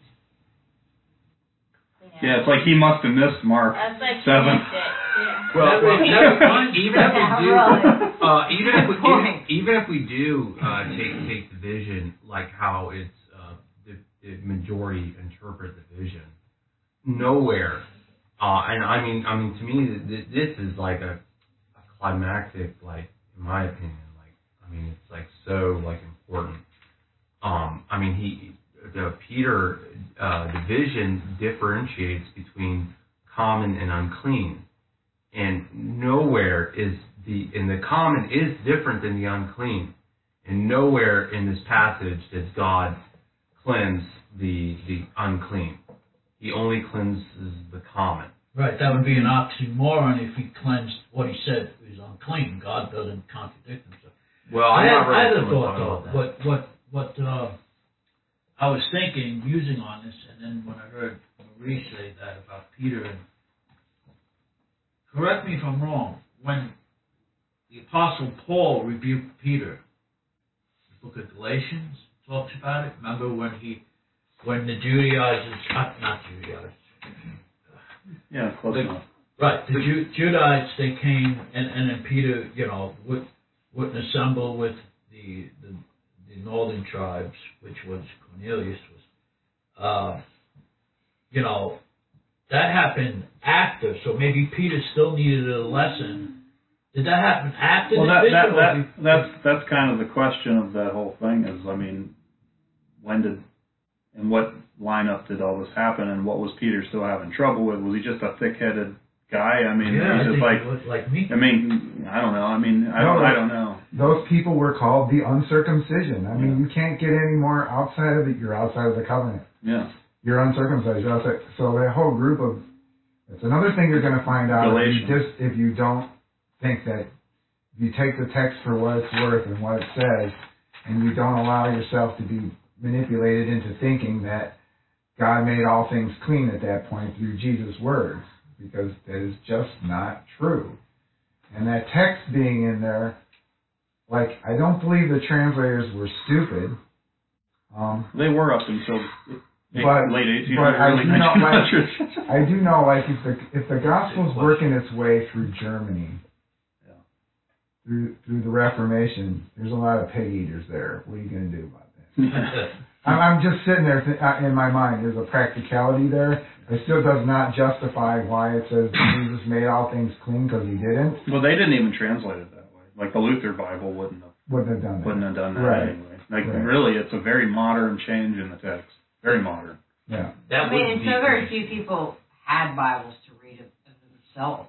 clean out? Yeah, it's like he must have missed Mark That's like he seven. missed it. Yeah. Well, well Every- even, every- even if we do, Really? uh, even if we Good point. even, even if we do uh, take take the vision like how it's uh, the, the majority interpret the vision, nowhere, uh, and I mean, I mean, to me, th- this is like a, a climactic, like in my opinion, like I mean, it's like so like important. Um, I mean, he, the Peter, uh, the vision differentiates between common and unclean. And nowhere is the, and the common is different than the unclean. And nowhere in this passage does God cleanse the, the unclean. He only cleanses the common. Right, that would be an oxymoron if he cleansed what he said was unclean. God doesn't contradict himself. Well, I I'm had, not really I had a someone thought talking though. about that. What what what uh, I was thinking, musing on this, and then when I heard Marie say that about Peter, and correct me if I'm wrong, when the Apostle Paul rebuked Peter, the book of Galatians talks about it. Remember when he, when the Judaizers, not, not Judaizers, Yeah, close the, enough. right, the Ju- Judahites, they came, and, and then Peter, you know, would, wouldn't assemble with the, the the northern tribes, which was Cornelius was, uh, you know, that happened after, so maybe Peter still needed a lesson. Did that happen after Well, the that, that, vision? that, or be- that's, that's kind of the question of that whole thing is, I mean, when did, and what lineup did all this happen, and what was Peter still having trouble with? Was he just a thick-headed guy? I mean, yeah, I he's just think like, he looked like me. I mean, I don't know. I mean, I No, don't, I don't know. Those people were called the uncircumcision. I mean, you can't get any more outside of it. You're outside of the covenant. Yeah. You're uncircumcised. You're outside. So that whole group of, it's another thing you're going to find out if you Galatians. just if you don't think that if you take the text for what it's worth and what it says, and you don't allow yourself to be manipulated into thinking that God made all things clean at that point through Jesus' words, because that is just not true. And that text being in there, like, I don't believe the translators were stupid. Um, They were up until eight, But- late eighteen but hundreds, I early do not nineteen like- hundreds. I do know, like, if the if the gospel's working its way through Germany, Yeah. through through the Reformation, there's a lot of pig eaters there. What are you going to do about that? I'm, I'm just sitting there th- uh, in my mind. There's a practicality there. It still does not justify why it says Jesus made all things clean, because he didn't. Well, they didn't even translate it that way. Like the Luther Bible wouldn't have Wouldn't have done that. wouldn't have done that Right. anyway. Like Right. really, it's a very modern change in the text. Very modern. Yeah. That I mean, would and be so very few people had Bibles to read of, of themselves.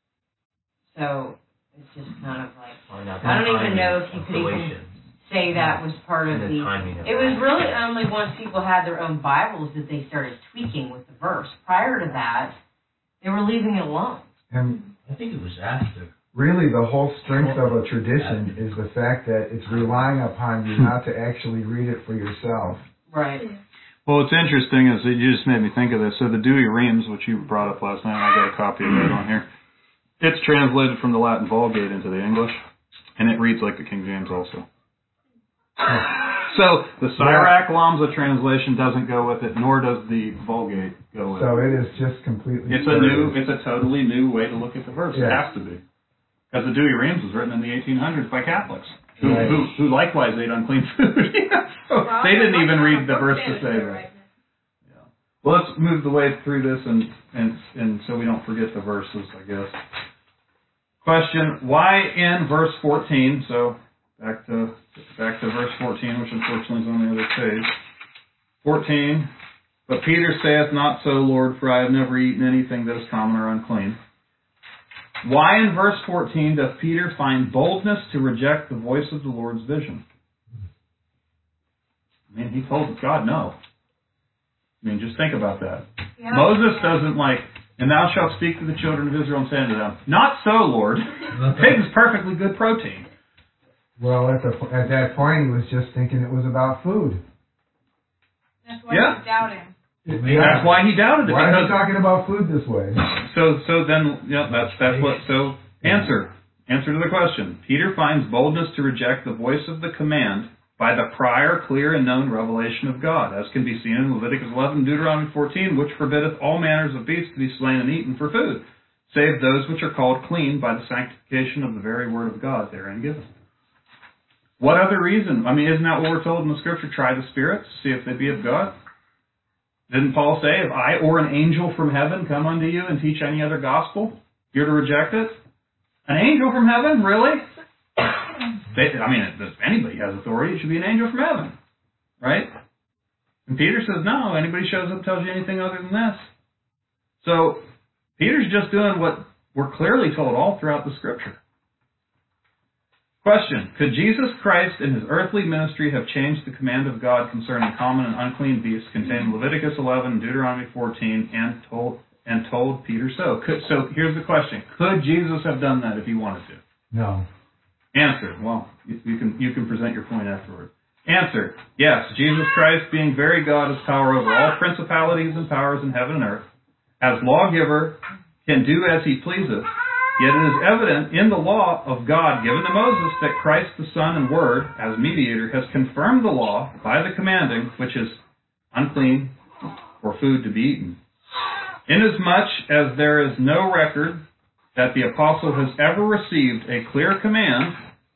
So it's just kind of like, Oh, now, I don't the even timing know if you of could even Galatians say that was part of and the the. timing of It was that. really only once people had their own Bibles that they started tweaking with the verse. Prior to that, they were leaving it alone. And I think it was after. really, the whole strength of a tradition is the fact that it's relying upon you not to actually read it for yourself. Right. Well, what's interesting is that you just made me think of this. So the Dewey Reams, which you brought up last night, I got a copy of that on here. It's translated from the Latin Vulgate into the English, and it reads like the King James also. So the Sirach Lamza translation doesn't go with it, nor does the Vulgate go with So it. it is just completely. It's a new, spurious. it's a totally new way to look at the verse. It Yeah. has to be. Because the Dewey Reams was written in the eighteen hundreds by Catholics, who, Right. who, who likewise ate unclean food. So they didn't even read the verse to say that. Yeah. Well, let's move the way through this, and, and, and so we don't forget the verses, I guess. Question, why in verse fourteen, so back to back to verse fourteen, which unfortunately is on the other page. fourteen, but Peter saith, not so, Lord, for I have never eaten anything that is common or unclean. Why in verse fourteen does Peter find boldness to reject the voice of the Lord's vision? I mean, he told God no. I mean, just think about that. Yeah. Moses doesn't like, and thou shalt speak to the children of Israel and say unto them, not so, Lord. Pig is perfectly good protein. Well, at the at that point, he was just thinking it was about food. That's why Yeah. he's doubting. Yeah. That's why he doubted it. Why are because you talking about food this way? So, so then, you know, that's that's what. So, answer, answer to the question. Peter finds boldness to reject the voice of the command by the prior, clear, and known revelation of God, as can be seen in Leviticus eleven, Deuteronomy fourteen, which forbiddeth all manners of beasts to be slain and eaten for food, save those which are called clean by the sanctification of the very word of God therein given. What other reason? I mean, isn't that what we're told in the Scripture? Try the spirits, see if they be of God. Didn't Paul say, if I or an angel from heaven come unto you and teach any other gospel, you're to reject it? An angel from heaven? Really? They, I mean, if anybody has authority, it should be an angel from heaven. Right? And Peter says, no, anybody shows up and tells you anything other than this. So, Peter's just doing what we're clearly told all throughout the Scripture. Question. Could Jesus Christ in his earthly ministry have changed the command of God concerning common and unclean beasts contained in Leviticus eleven, Deuteronomy fourteen, and told and told Peter so? Could, so here's the question. Could Jesus have done that if he wanted to? No. Answer. Well, you, you can you can present your point afterward. Answer. Yes, Jesus Christ, being very God, has power over all principalities and powers in heaven and earth. As lawgiver, can do as he pleaseth. Yet it is evident in the law of God given to Moses that Christ the Son and Word, as mediator, has confirmed the law by the commanding, which is unclean for food to be eaten. Inasmuch as there is no record that the apostle has ever received a clear command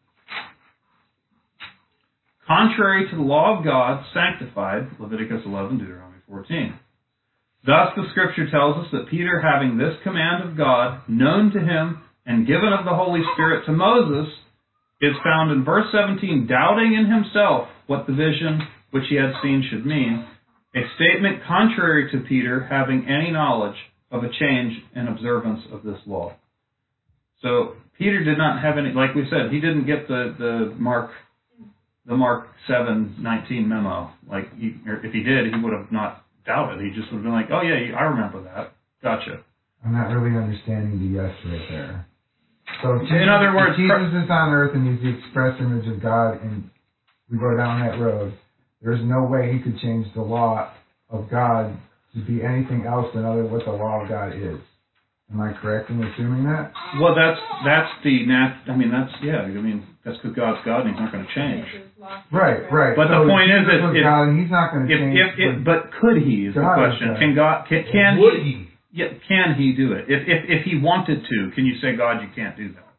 contrary to the law of God sanctified, Leviticus eleven, Deuteronomy fourteen. Thus the Scripture tells us that Peter, having this command of God known to him and given of the Holy Spirit to Moses, is found in verse seventeen, doubting in himself what the vision which he had seen should mean, a statement contrary to Peter having any knowledge of a change in observance of this law. So Peter did not have any, like we said, he didn't get the, the Mark the Mark seven nineteen memo. Like he, or if he did, he would have not doubted. He just would have been like, oh yeah, I remember that. Gotcha. I'm not really understanding the yes right there. So Jesus, in other words, Jesus is on earth and he's the express image of God, and we go down that road. There's no way he could change the law of God to be anything else than other what the law of God is. Am I correct in assuming that? Well, that's that's the nat. I mean, that's yeah. I mean, that's because God's God and He's not going to change. Right, right. But so the point is, Jesus that was if, God and He's not going to if, change. if, if, but could He is the God question? is Can God? Can, can Would he? he? Yeah, can He do it? If if if He wanted to, can you say, God, you can't do that?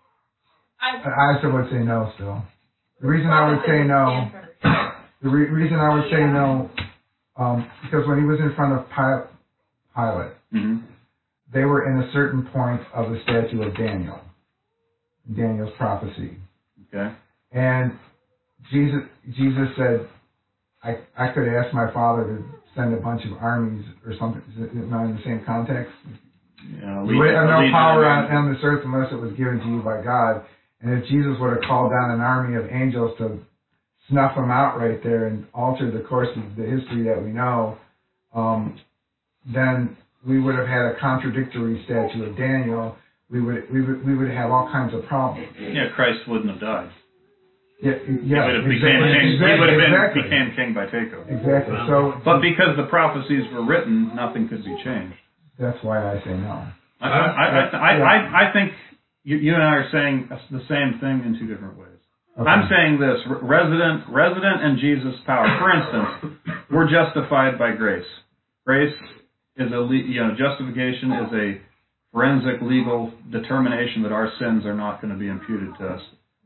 I I still would say no. Still, the reason I would say no. The re- reason I would say no, um, because when he was in front of Pilate, Pilate Mm-hmm. they were in a certain point of the statue of Daniel, Daniel's prophecy. Okay. And Jesus Jesus said, I I could ask my Father to send a bunch of armies or something. Is it not in the same context? Yeah, You would have no power on, on this earth unless it was given to you by God. And if Jesus would have called down an army of angels to snuff them out right there and alter the course of the history that we know, um, then we would have had a contradictory statue of Daniel. We would we would we would have all kinds of problems. Yeah, Christ wouldn't have died. Yeah, He yeah, would have exactly, became king. exactly, He would have been exactly. became king by takeover. Exactly. So, But because the prophecies were written, nothing could be changed. that's why I say no. I I I I, I, I think you, you and I are saying the same thing in two different ways. Okay. I'm saying this: resident, resident, and Jesus' power. For instance, we're justified by grace. Grace is a le- you know justification is a forensic legal determination that our sins are not going to be imputed to us.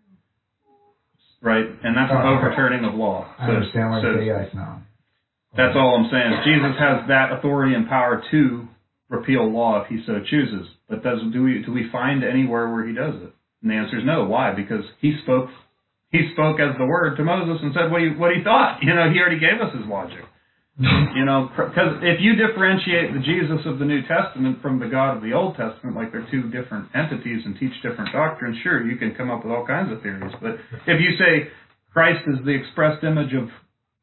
Right, and that's an Oh, okay. overturning of law. I So- understand why so- you say yes now. That's all I'm saying. Jesus has that authority and power to repeal law if he so chooses. But does do we do we find anywhere where he does it? And the answer is no. Why? Because he spoke he spoke as the word to Moses and said what he what he thought. You know, he already gave us his logic. You know, because if you differentiate the Jesus of the New Testament from the God of the Old Testament, like they're two different entities and teach different doctrines, sure, you can come up with all kinds of theories. But if you say Christ is the expressed image of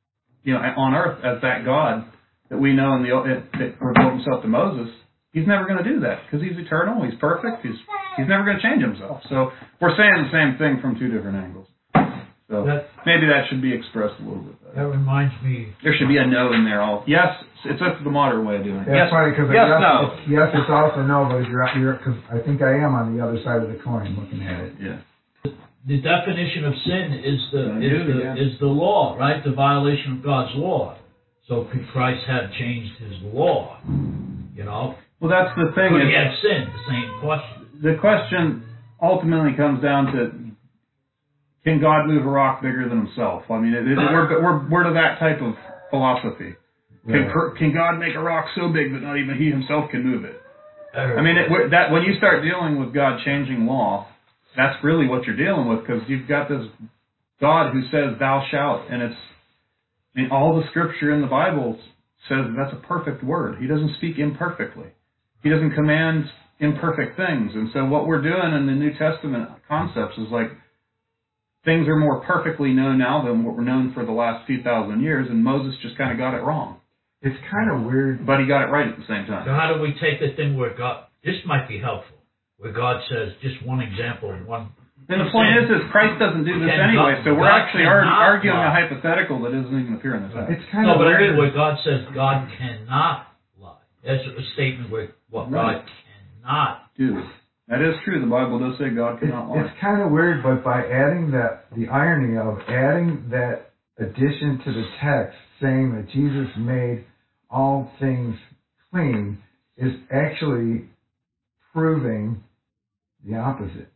you know, on earth as that God that we know in the that, that revealed himself to Moses. He's never going to do that because he's eternal. He's perfect. He's he's never going to change himself. So we're saying the same thing from two different angles. So that, maybe that should be expressed a little bit better. That reminds me. There should be a no in there. All yes, it's just the modern way of doing it. Yeah, Yes, funny because yes, yes, no. It's, yes, it's also no, but if you're you're because I think I am on the other side of the coin looking at it. Yeah. The definition of sin is the Yeah, is do it the again. is the law, right? The violation of God's law. So could Christ have changed his law? You know. Well, that's the thing. Could he is- have sinned? The same question. The question ultimately comes down to, can God move a rock bigger than himself? I mean, it, it, we're, we're, we're to that type of philosophy. Can, Right. can God make a rock so big that not even he himself can move it? I I mean, it, that when you start dealing with God changing law, that's really what you're dealing with, because you've got this God who says, thou shalt, and it's, I mean, all the scripture in the Bible says that's a perfect word. He doesn't speak imperfectly. He doesn't command imperfect things. And so what we're doing in the New Testament concepts is like, things are more perfectly known now than what were known for the last few thousand years, and Moses just kind of got it wrong. It's kind of weird. But he got it right at the same time. So how do we take the thing where God? This might be helpful. Where God says, just one example, one. And the point is, is Christ doesn't do this Can anyway, God- so we're God actually already cannot arguing a lie. hypothetical that doesn't even appear in the text. It's kind No, of but I mean weird. where God says God cannot lie. That's a statement where what Right. God cannot. Do. That is true. The Bible does say God It's, cannot lie. it's kind of weird, but by adding that, the irony of adding that addition to the text saying that Jesus made all things clean is actually proving the opposite.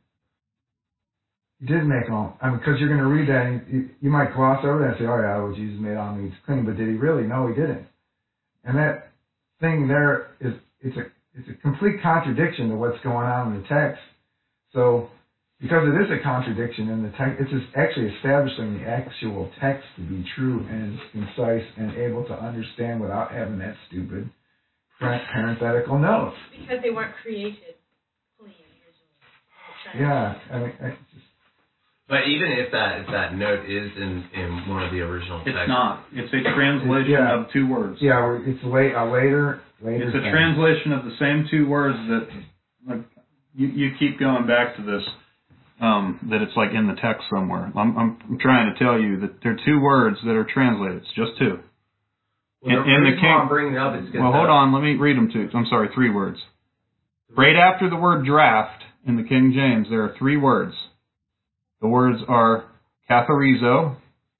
He did make all, I mean, because you're going to read that, and you, you might gloss over that and say, oh yeah, well, Jesus made all things clean, but did he really? No, he didn't. And that thing there is, it's a, it's a complete contradiction to what's going on in the text. So, because it is a contradiction in the text, it's just actually establishing the actual text to be true and concise and able to understand without having that stupid parenthetical note. Because they weren't created clean originally. Yeah, I mean, I just, But even if that if that note is in, in one of the original It's texts, not. It's a translation Yeah. of two words. yeah, we're- it's late, a later, later. It's a thing. translation of the same two words that, like, you, you keep going back to this, um, that it's like in the text somewhere. I'm, I'm, I'm trying to tell you that there are two words that are translated. It's just two. well, the in- in the reason why I'm King- bringing it up is because Well, hold on. Let me read them to you. I'm sorry, three words. Right after the word draft in the King James, there are three words. The words are katharizo,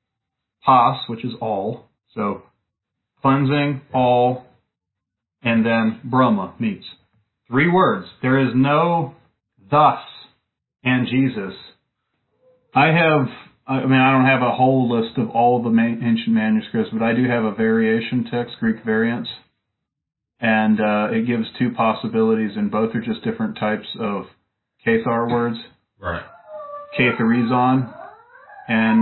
pas, which is all, so cleansing, all, and then brahma, meats. Three words. There is no thus and Jesus. I have, I mean, I don't have a whole list of all the main ancient manuscripts, but I do have a variation text, Greek variants, and uh, it gives two possibilities, and both are just different types of kathar words. right. Katharizon and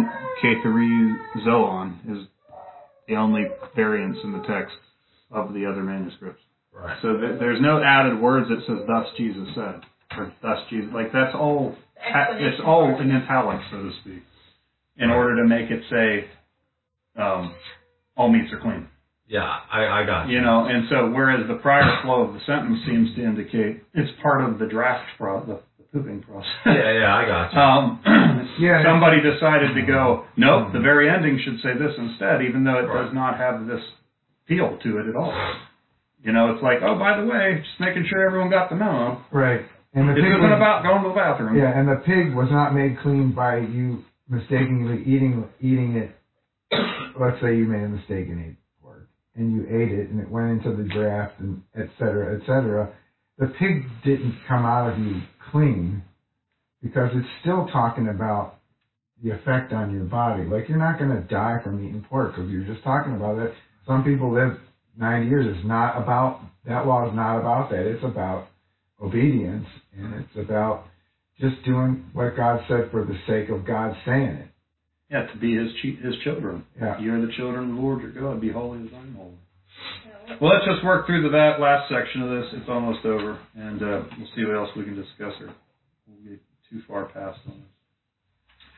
Katharizoon is the only variants in the text of the other manuscripts. Right. So th- there's no added words that says "thus Jesus said" or "thus Jesus." Like that's all. It's all in italics, so to speak, in order to make it say um, "all meats are clean." Yeah, I, I got you. You know, and so whereas the prior flow of the sentence seems to indicate it's part of the draft pro the, the pooping process. Yeah, yeah, I got you. Um, Yeah. somebody decided to go, nope, the very ending should say this instead, even though it Right. does not have this feel to it at all. You know, it's like, oh, by the way, just making sure everyone got the memo. Right. And the This pig isn't was, about going to the bathroom. yeah, and the pig was not made clean by you mistakenly eating eating it. Let's say you made a mistake and ate pork, and you ate it, and it went into the draft, and et cetera, et cetera. The pig didn't come out of you clean, because it's still talking about the effect on your body. Like, you're not going to die from eating pork, because you're just talking about it. Some people live ninety years. It's not about, that law is not about that. It's about obedience, and it's about just doing what God said for the sake of God saying it. Yeah, to be his chi- his children. Yeah. You're the children of the Lord your God. Be holy as I am holy. Well, let's just work through the that last section of this. It's almost over, and uh, we'll see what else we can discuss, or we'll get too far past on this.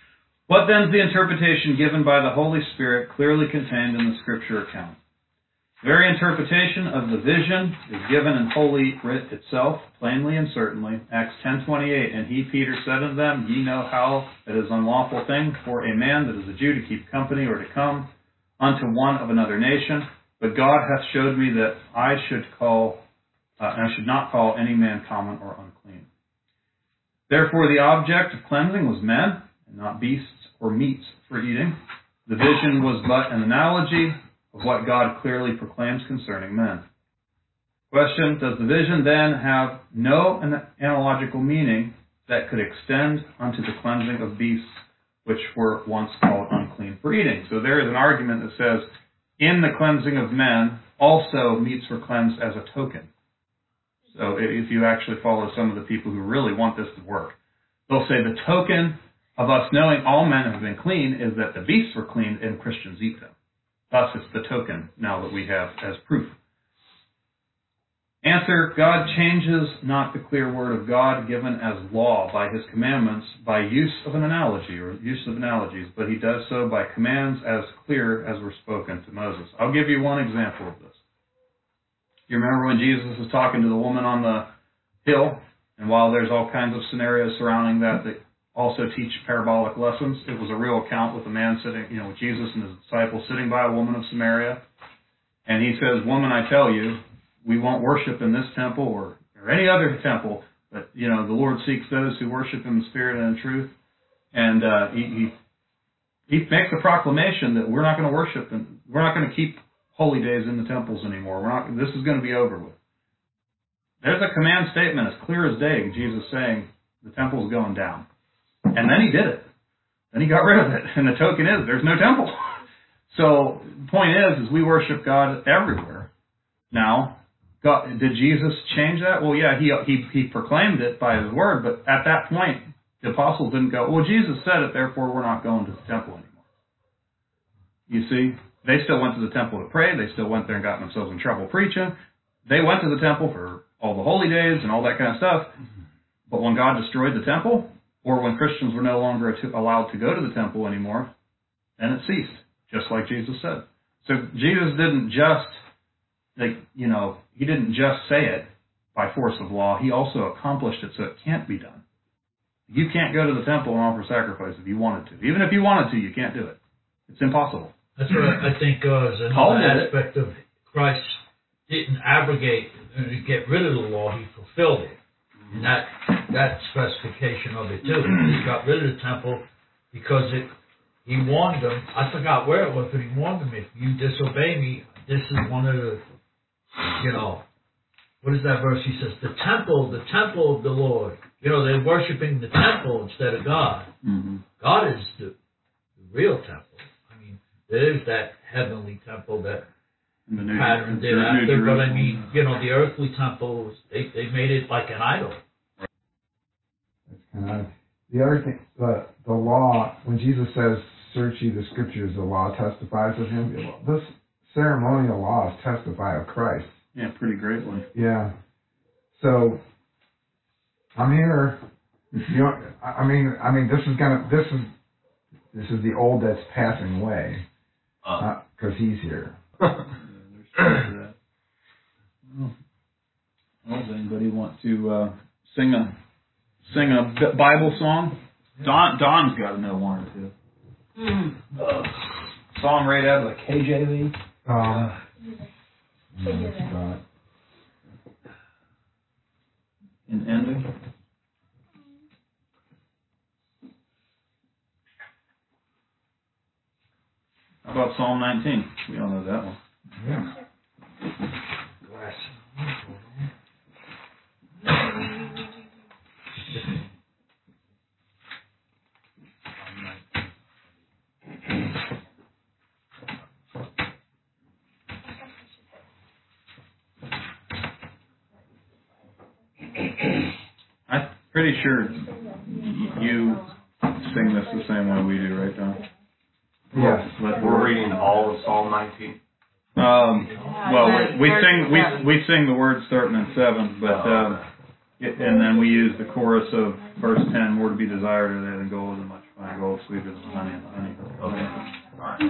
What then is the interpretation given by the Holy Spirit clearly contained in the Scripture account? The very interpretation of the vision is given in Holy Writ itself, plainly and certainly. Acts ten twenty-eight, and he, Peter, said unto them, Ye know how it is unlawful thing for a man that is a Jew to keep company or to come unto one of another nation, but God hath showed me that I should call, uh, and I should not call any man common or unclean. Therefore the object of cleansing was men, and not beasts or meats for eating. The vision was but an analogy of what God clearly proclaims concerning men. Question, does the vision then have no analogical meaning that could extend unto the cleansing of beasts which were once called unclean for eating? So there is an argument that says, in the cleansing of men, also meats were cleansed as a token. So if you actually follow some of the people who really want this to work, they'll say the token of us knowing all men have been clean is that the beasts were clean and Christians eat them. Thus, it's the token now that we have as proof. Answer, God changes not the clear word of God given as law by his commandments by use of an analogy or use of analogies, but he does so by commands as clear as were spoken to Moses. I'll give you one example of this. You remember when Jesus was talking to the woman on the hill, and while there's all kinds of scenarios surrounding that that also teach parabolic lessons, it was a real account with a man sitting, you know, with Jesus and his disciples sitting by a woman of Samaria. And he says, Woman, I tell you, we won't worship in this temple or, or any other temple, but, you know, the Lord seeks those who worship in the spirit and in truth. And uh, he, he he makes a proclamation that we're not going to worship and we're not going to keep holy days in the temples anymore. We're not. This is going to be over with. There's a command statement as clear as day, Jesus saying the temple's going down. And then he did it. Then he got rid of it. And the token is, there's no temple. So the point is, is we worship God everywhere. Now, God, did Jesus change that? Well, yeah, he, he he proclaimed it by his word, but at that point, the apostles didn't go, well, Jesus said it, therefore we're not going to the temple anymore. You see, they still went to the temple to pray. They still went there and got themselves in trouble preaching. They went to the temple for all the holy days and all that kind of stuff. But when God destroyed the temple, or when Christians were no longer allowed to go to the temple anymore, then it ceased, just like Jesus said. So Jesus didn't just, like, you know, he didn't just say it by force of law. He also accomplished it so it can't be done. You can't go to the temple and offer sacrifice if you wanted to. Even if you wanted to, you can't do it. It's impossible. That's what I think uh, is another aspect of Christ didn't abrogate and get rid of the law. He fulfilled it. And that that specification of it too. He got rid of the temple because it. He warned them. I forgot where it was, but he warned them: if you disobey me, this is one of the, you know, what is that verse? He says, "The temple, the temple of the Lord." You know, they're worshiping the temple instead of God. Mm-hmm. God is the, the real temple. I mean, there is that heavenly temple that The new, pattern did the after, new but I mean, you know, the earthly temples, they, they made it like an idol. That's kind of the other thing. The the law, when Jesus says, "Search ye the Scriptures," the law testifies of Him. This ceremonial laws testify of Christ. Yeah, pretty great one. Yeah. So I'm here. You know, I mean, I mean, this is gonna. This is this is the old that's passing away, because uh, He's here. Well, does anybody want to uh, sing a sing a Bible song? Don Don's got to know one or two. Mm-hmm. Uh, song right out of the K J V. Um, no, In ending. How about Psalm nineteen? We all know that one. Yeah. I'm pretty sure you sing this the same way we do, right, Don? Yes. But we're reading all of Psalm nineteen. Um, well, we, we sing we we sing the words starting in seven, but um, and then we use the chorus of verse ten. More to be desired are they than gold and much fun. My gold sweeter than honey and the honey. Okay. All right.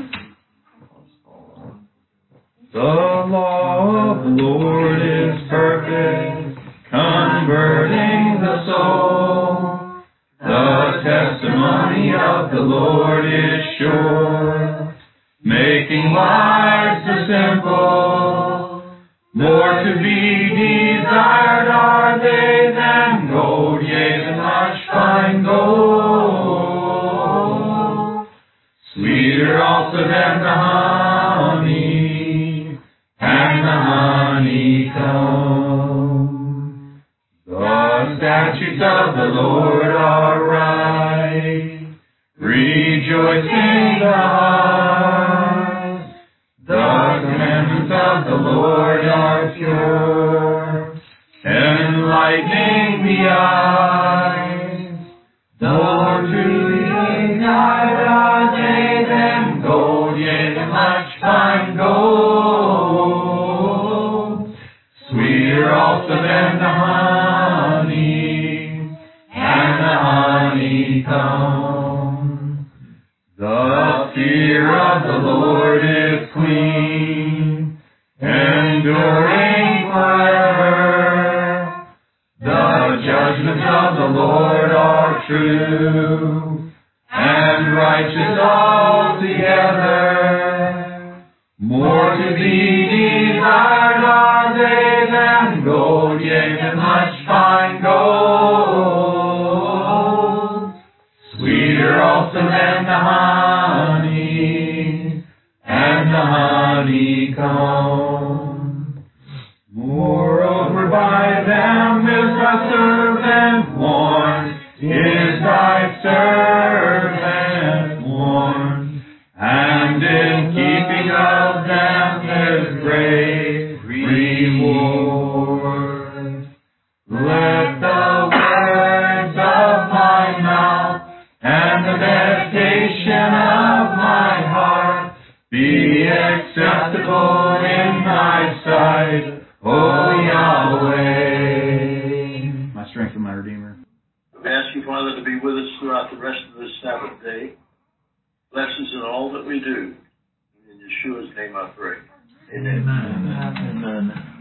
The law of the Lord is perfect, converting the soul. The testimony of the Lord is sure, making wise the simple. More to be desired are they than gold, yea, than much fine gold. Sweeter also than the honey and the honeycomb. The statutes of the Lord are right, rejoicing the heart. The commandments of the Lord are pure, enlightening the eyes. More to be desired are they than gold, yea, than much fine gold. Sweeter also than the honey and the honeycomb. The fear of the Lord is clean, enduring forever. The judgments of the Lord are true and righteous altogether. More to be desired are they than gold, yea, than much fine gold. Sweeter also than the honey and the honeycomb. Moreover, by them is thy servant warned, is thy servant warned, and in keeping of them is great reward. Let the words of my mouth and the meditation of my heart be acceptable in thy sight, O Yahweh, my strength and my Redeemer. We ask you, Father, to be with us throughout the rest of this Sabbath day. Bless us in all that we do. In Yeshua's name I pray. Amen. Amen. Amen.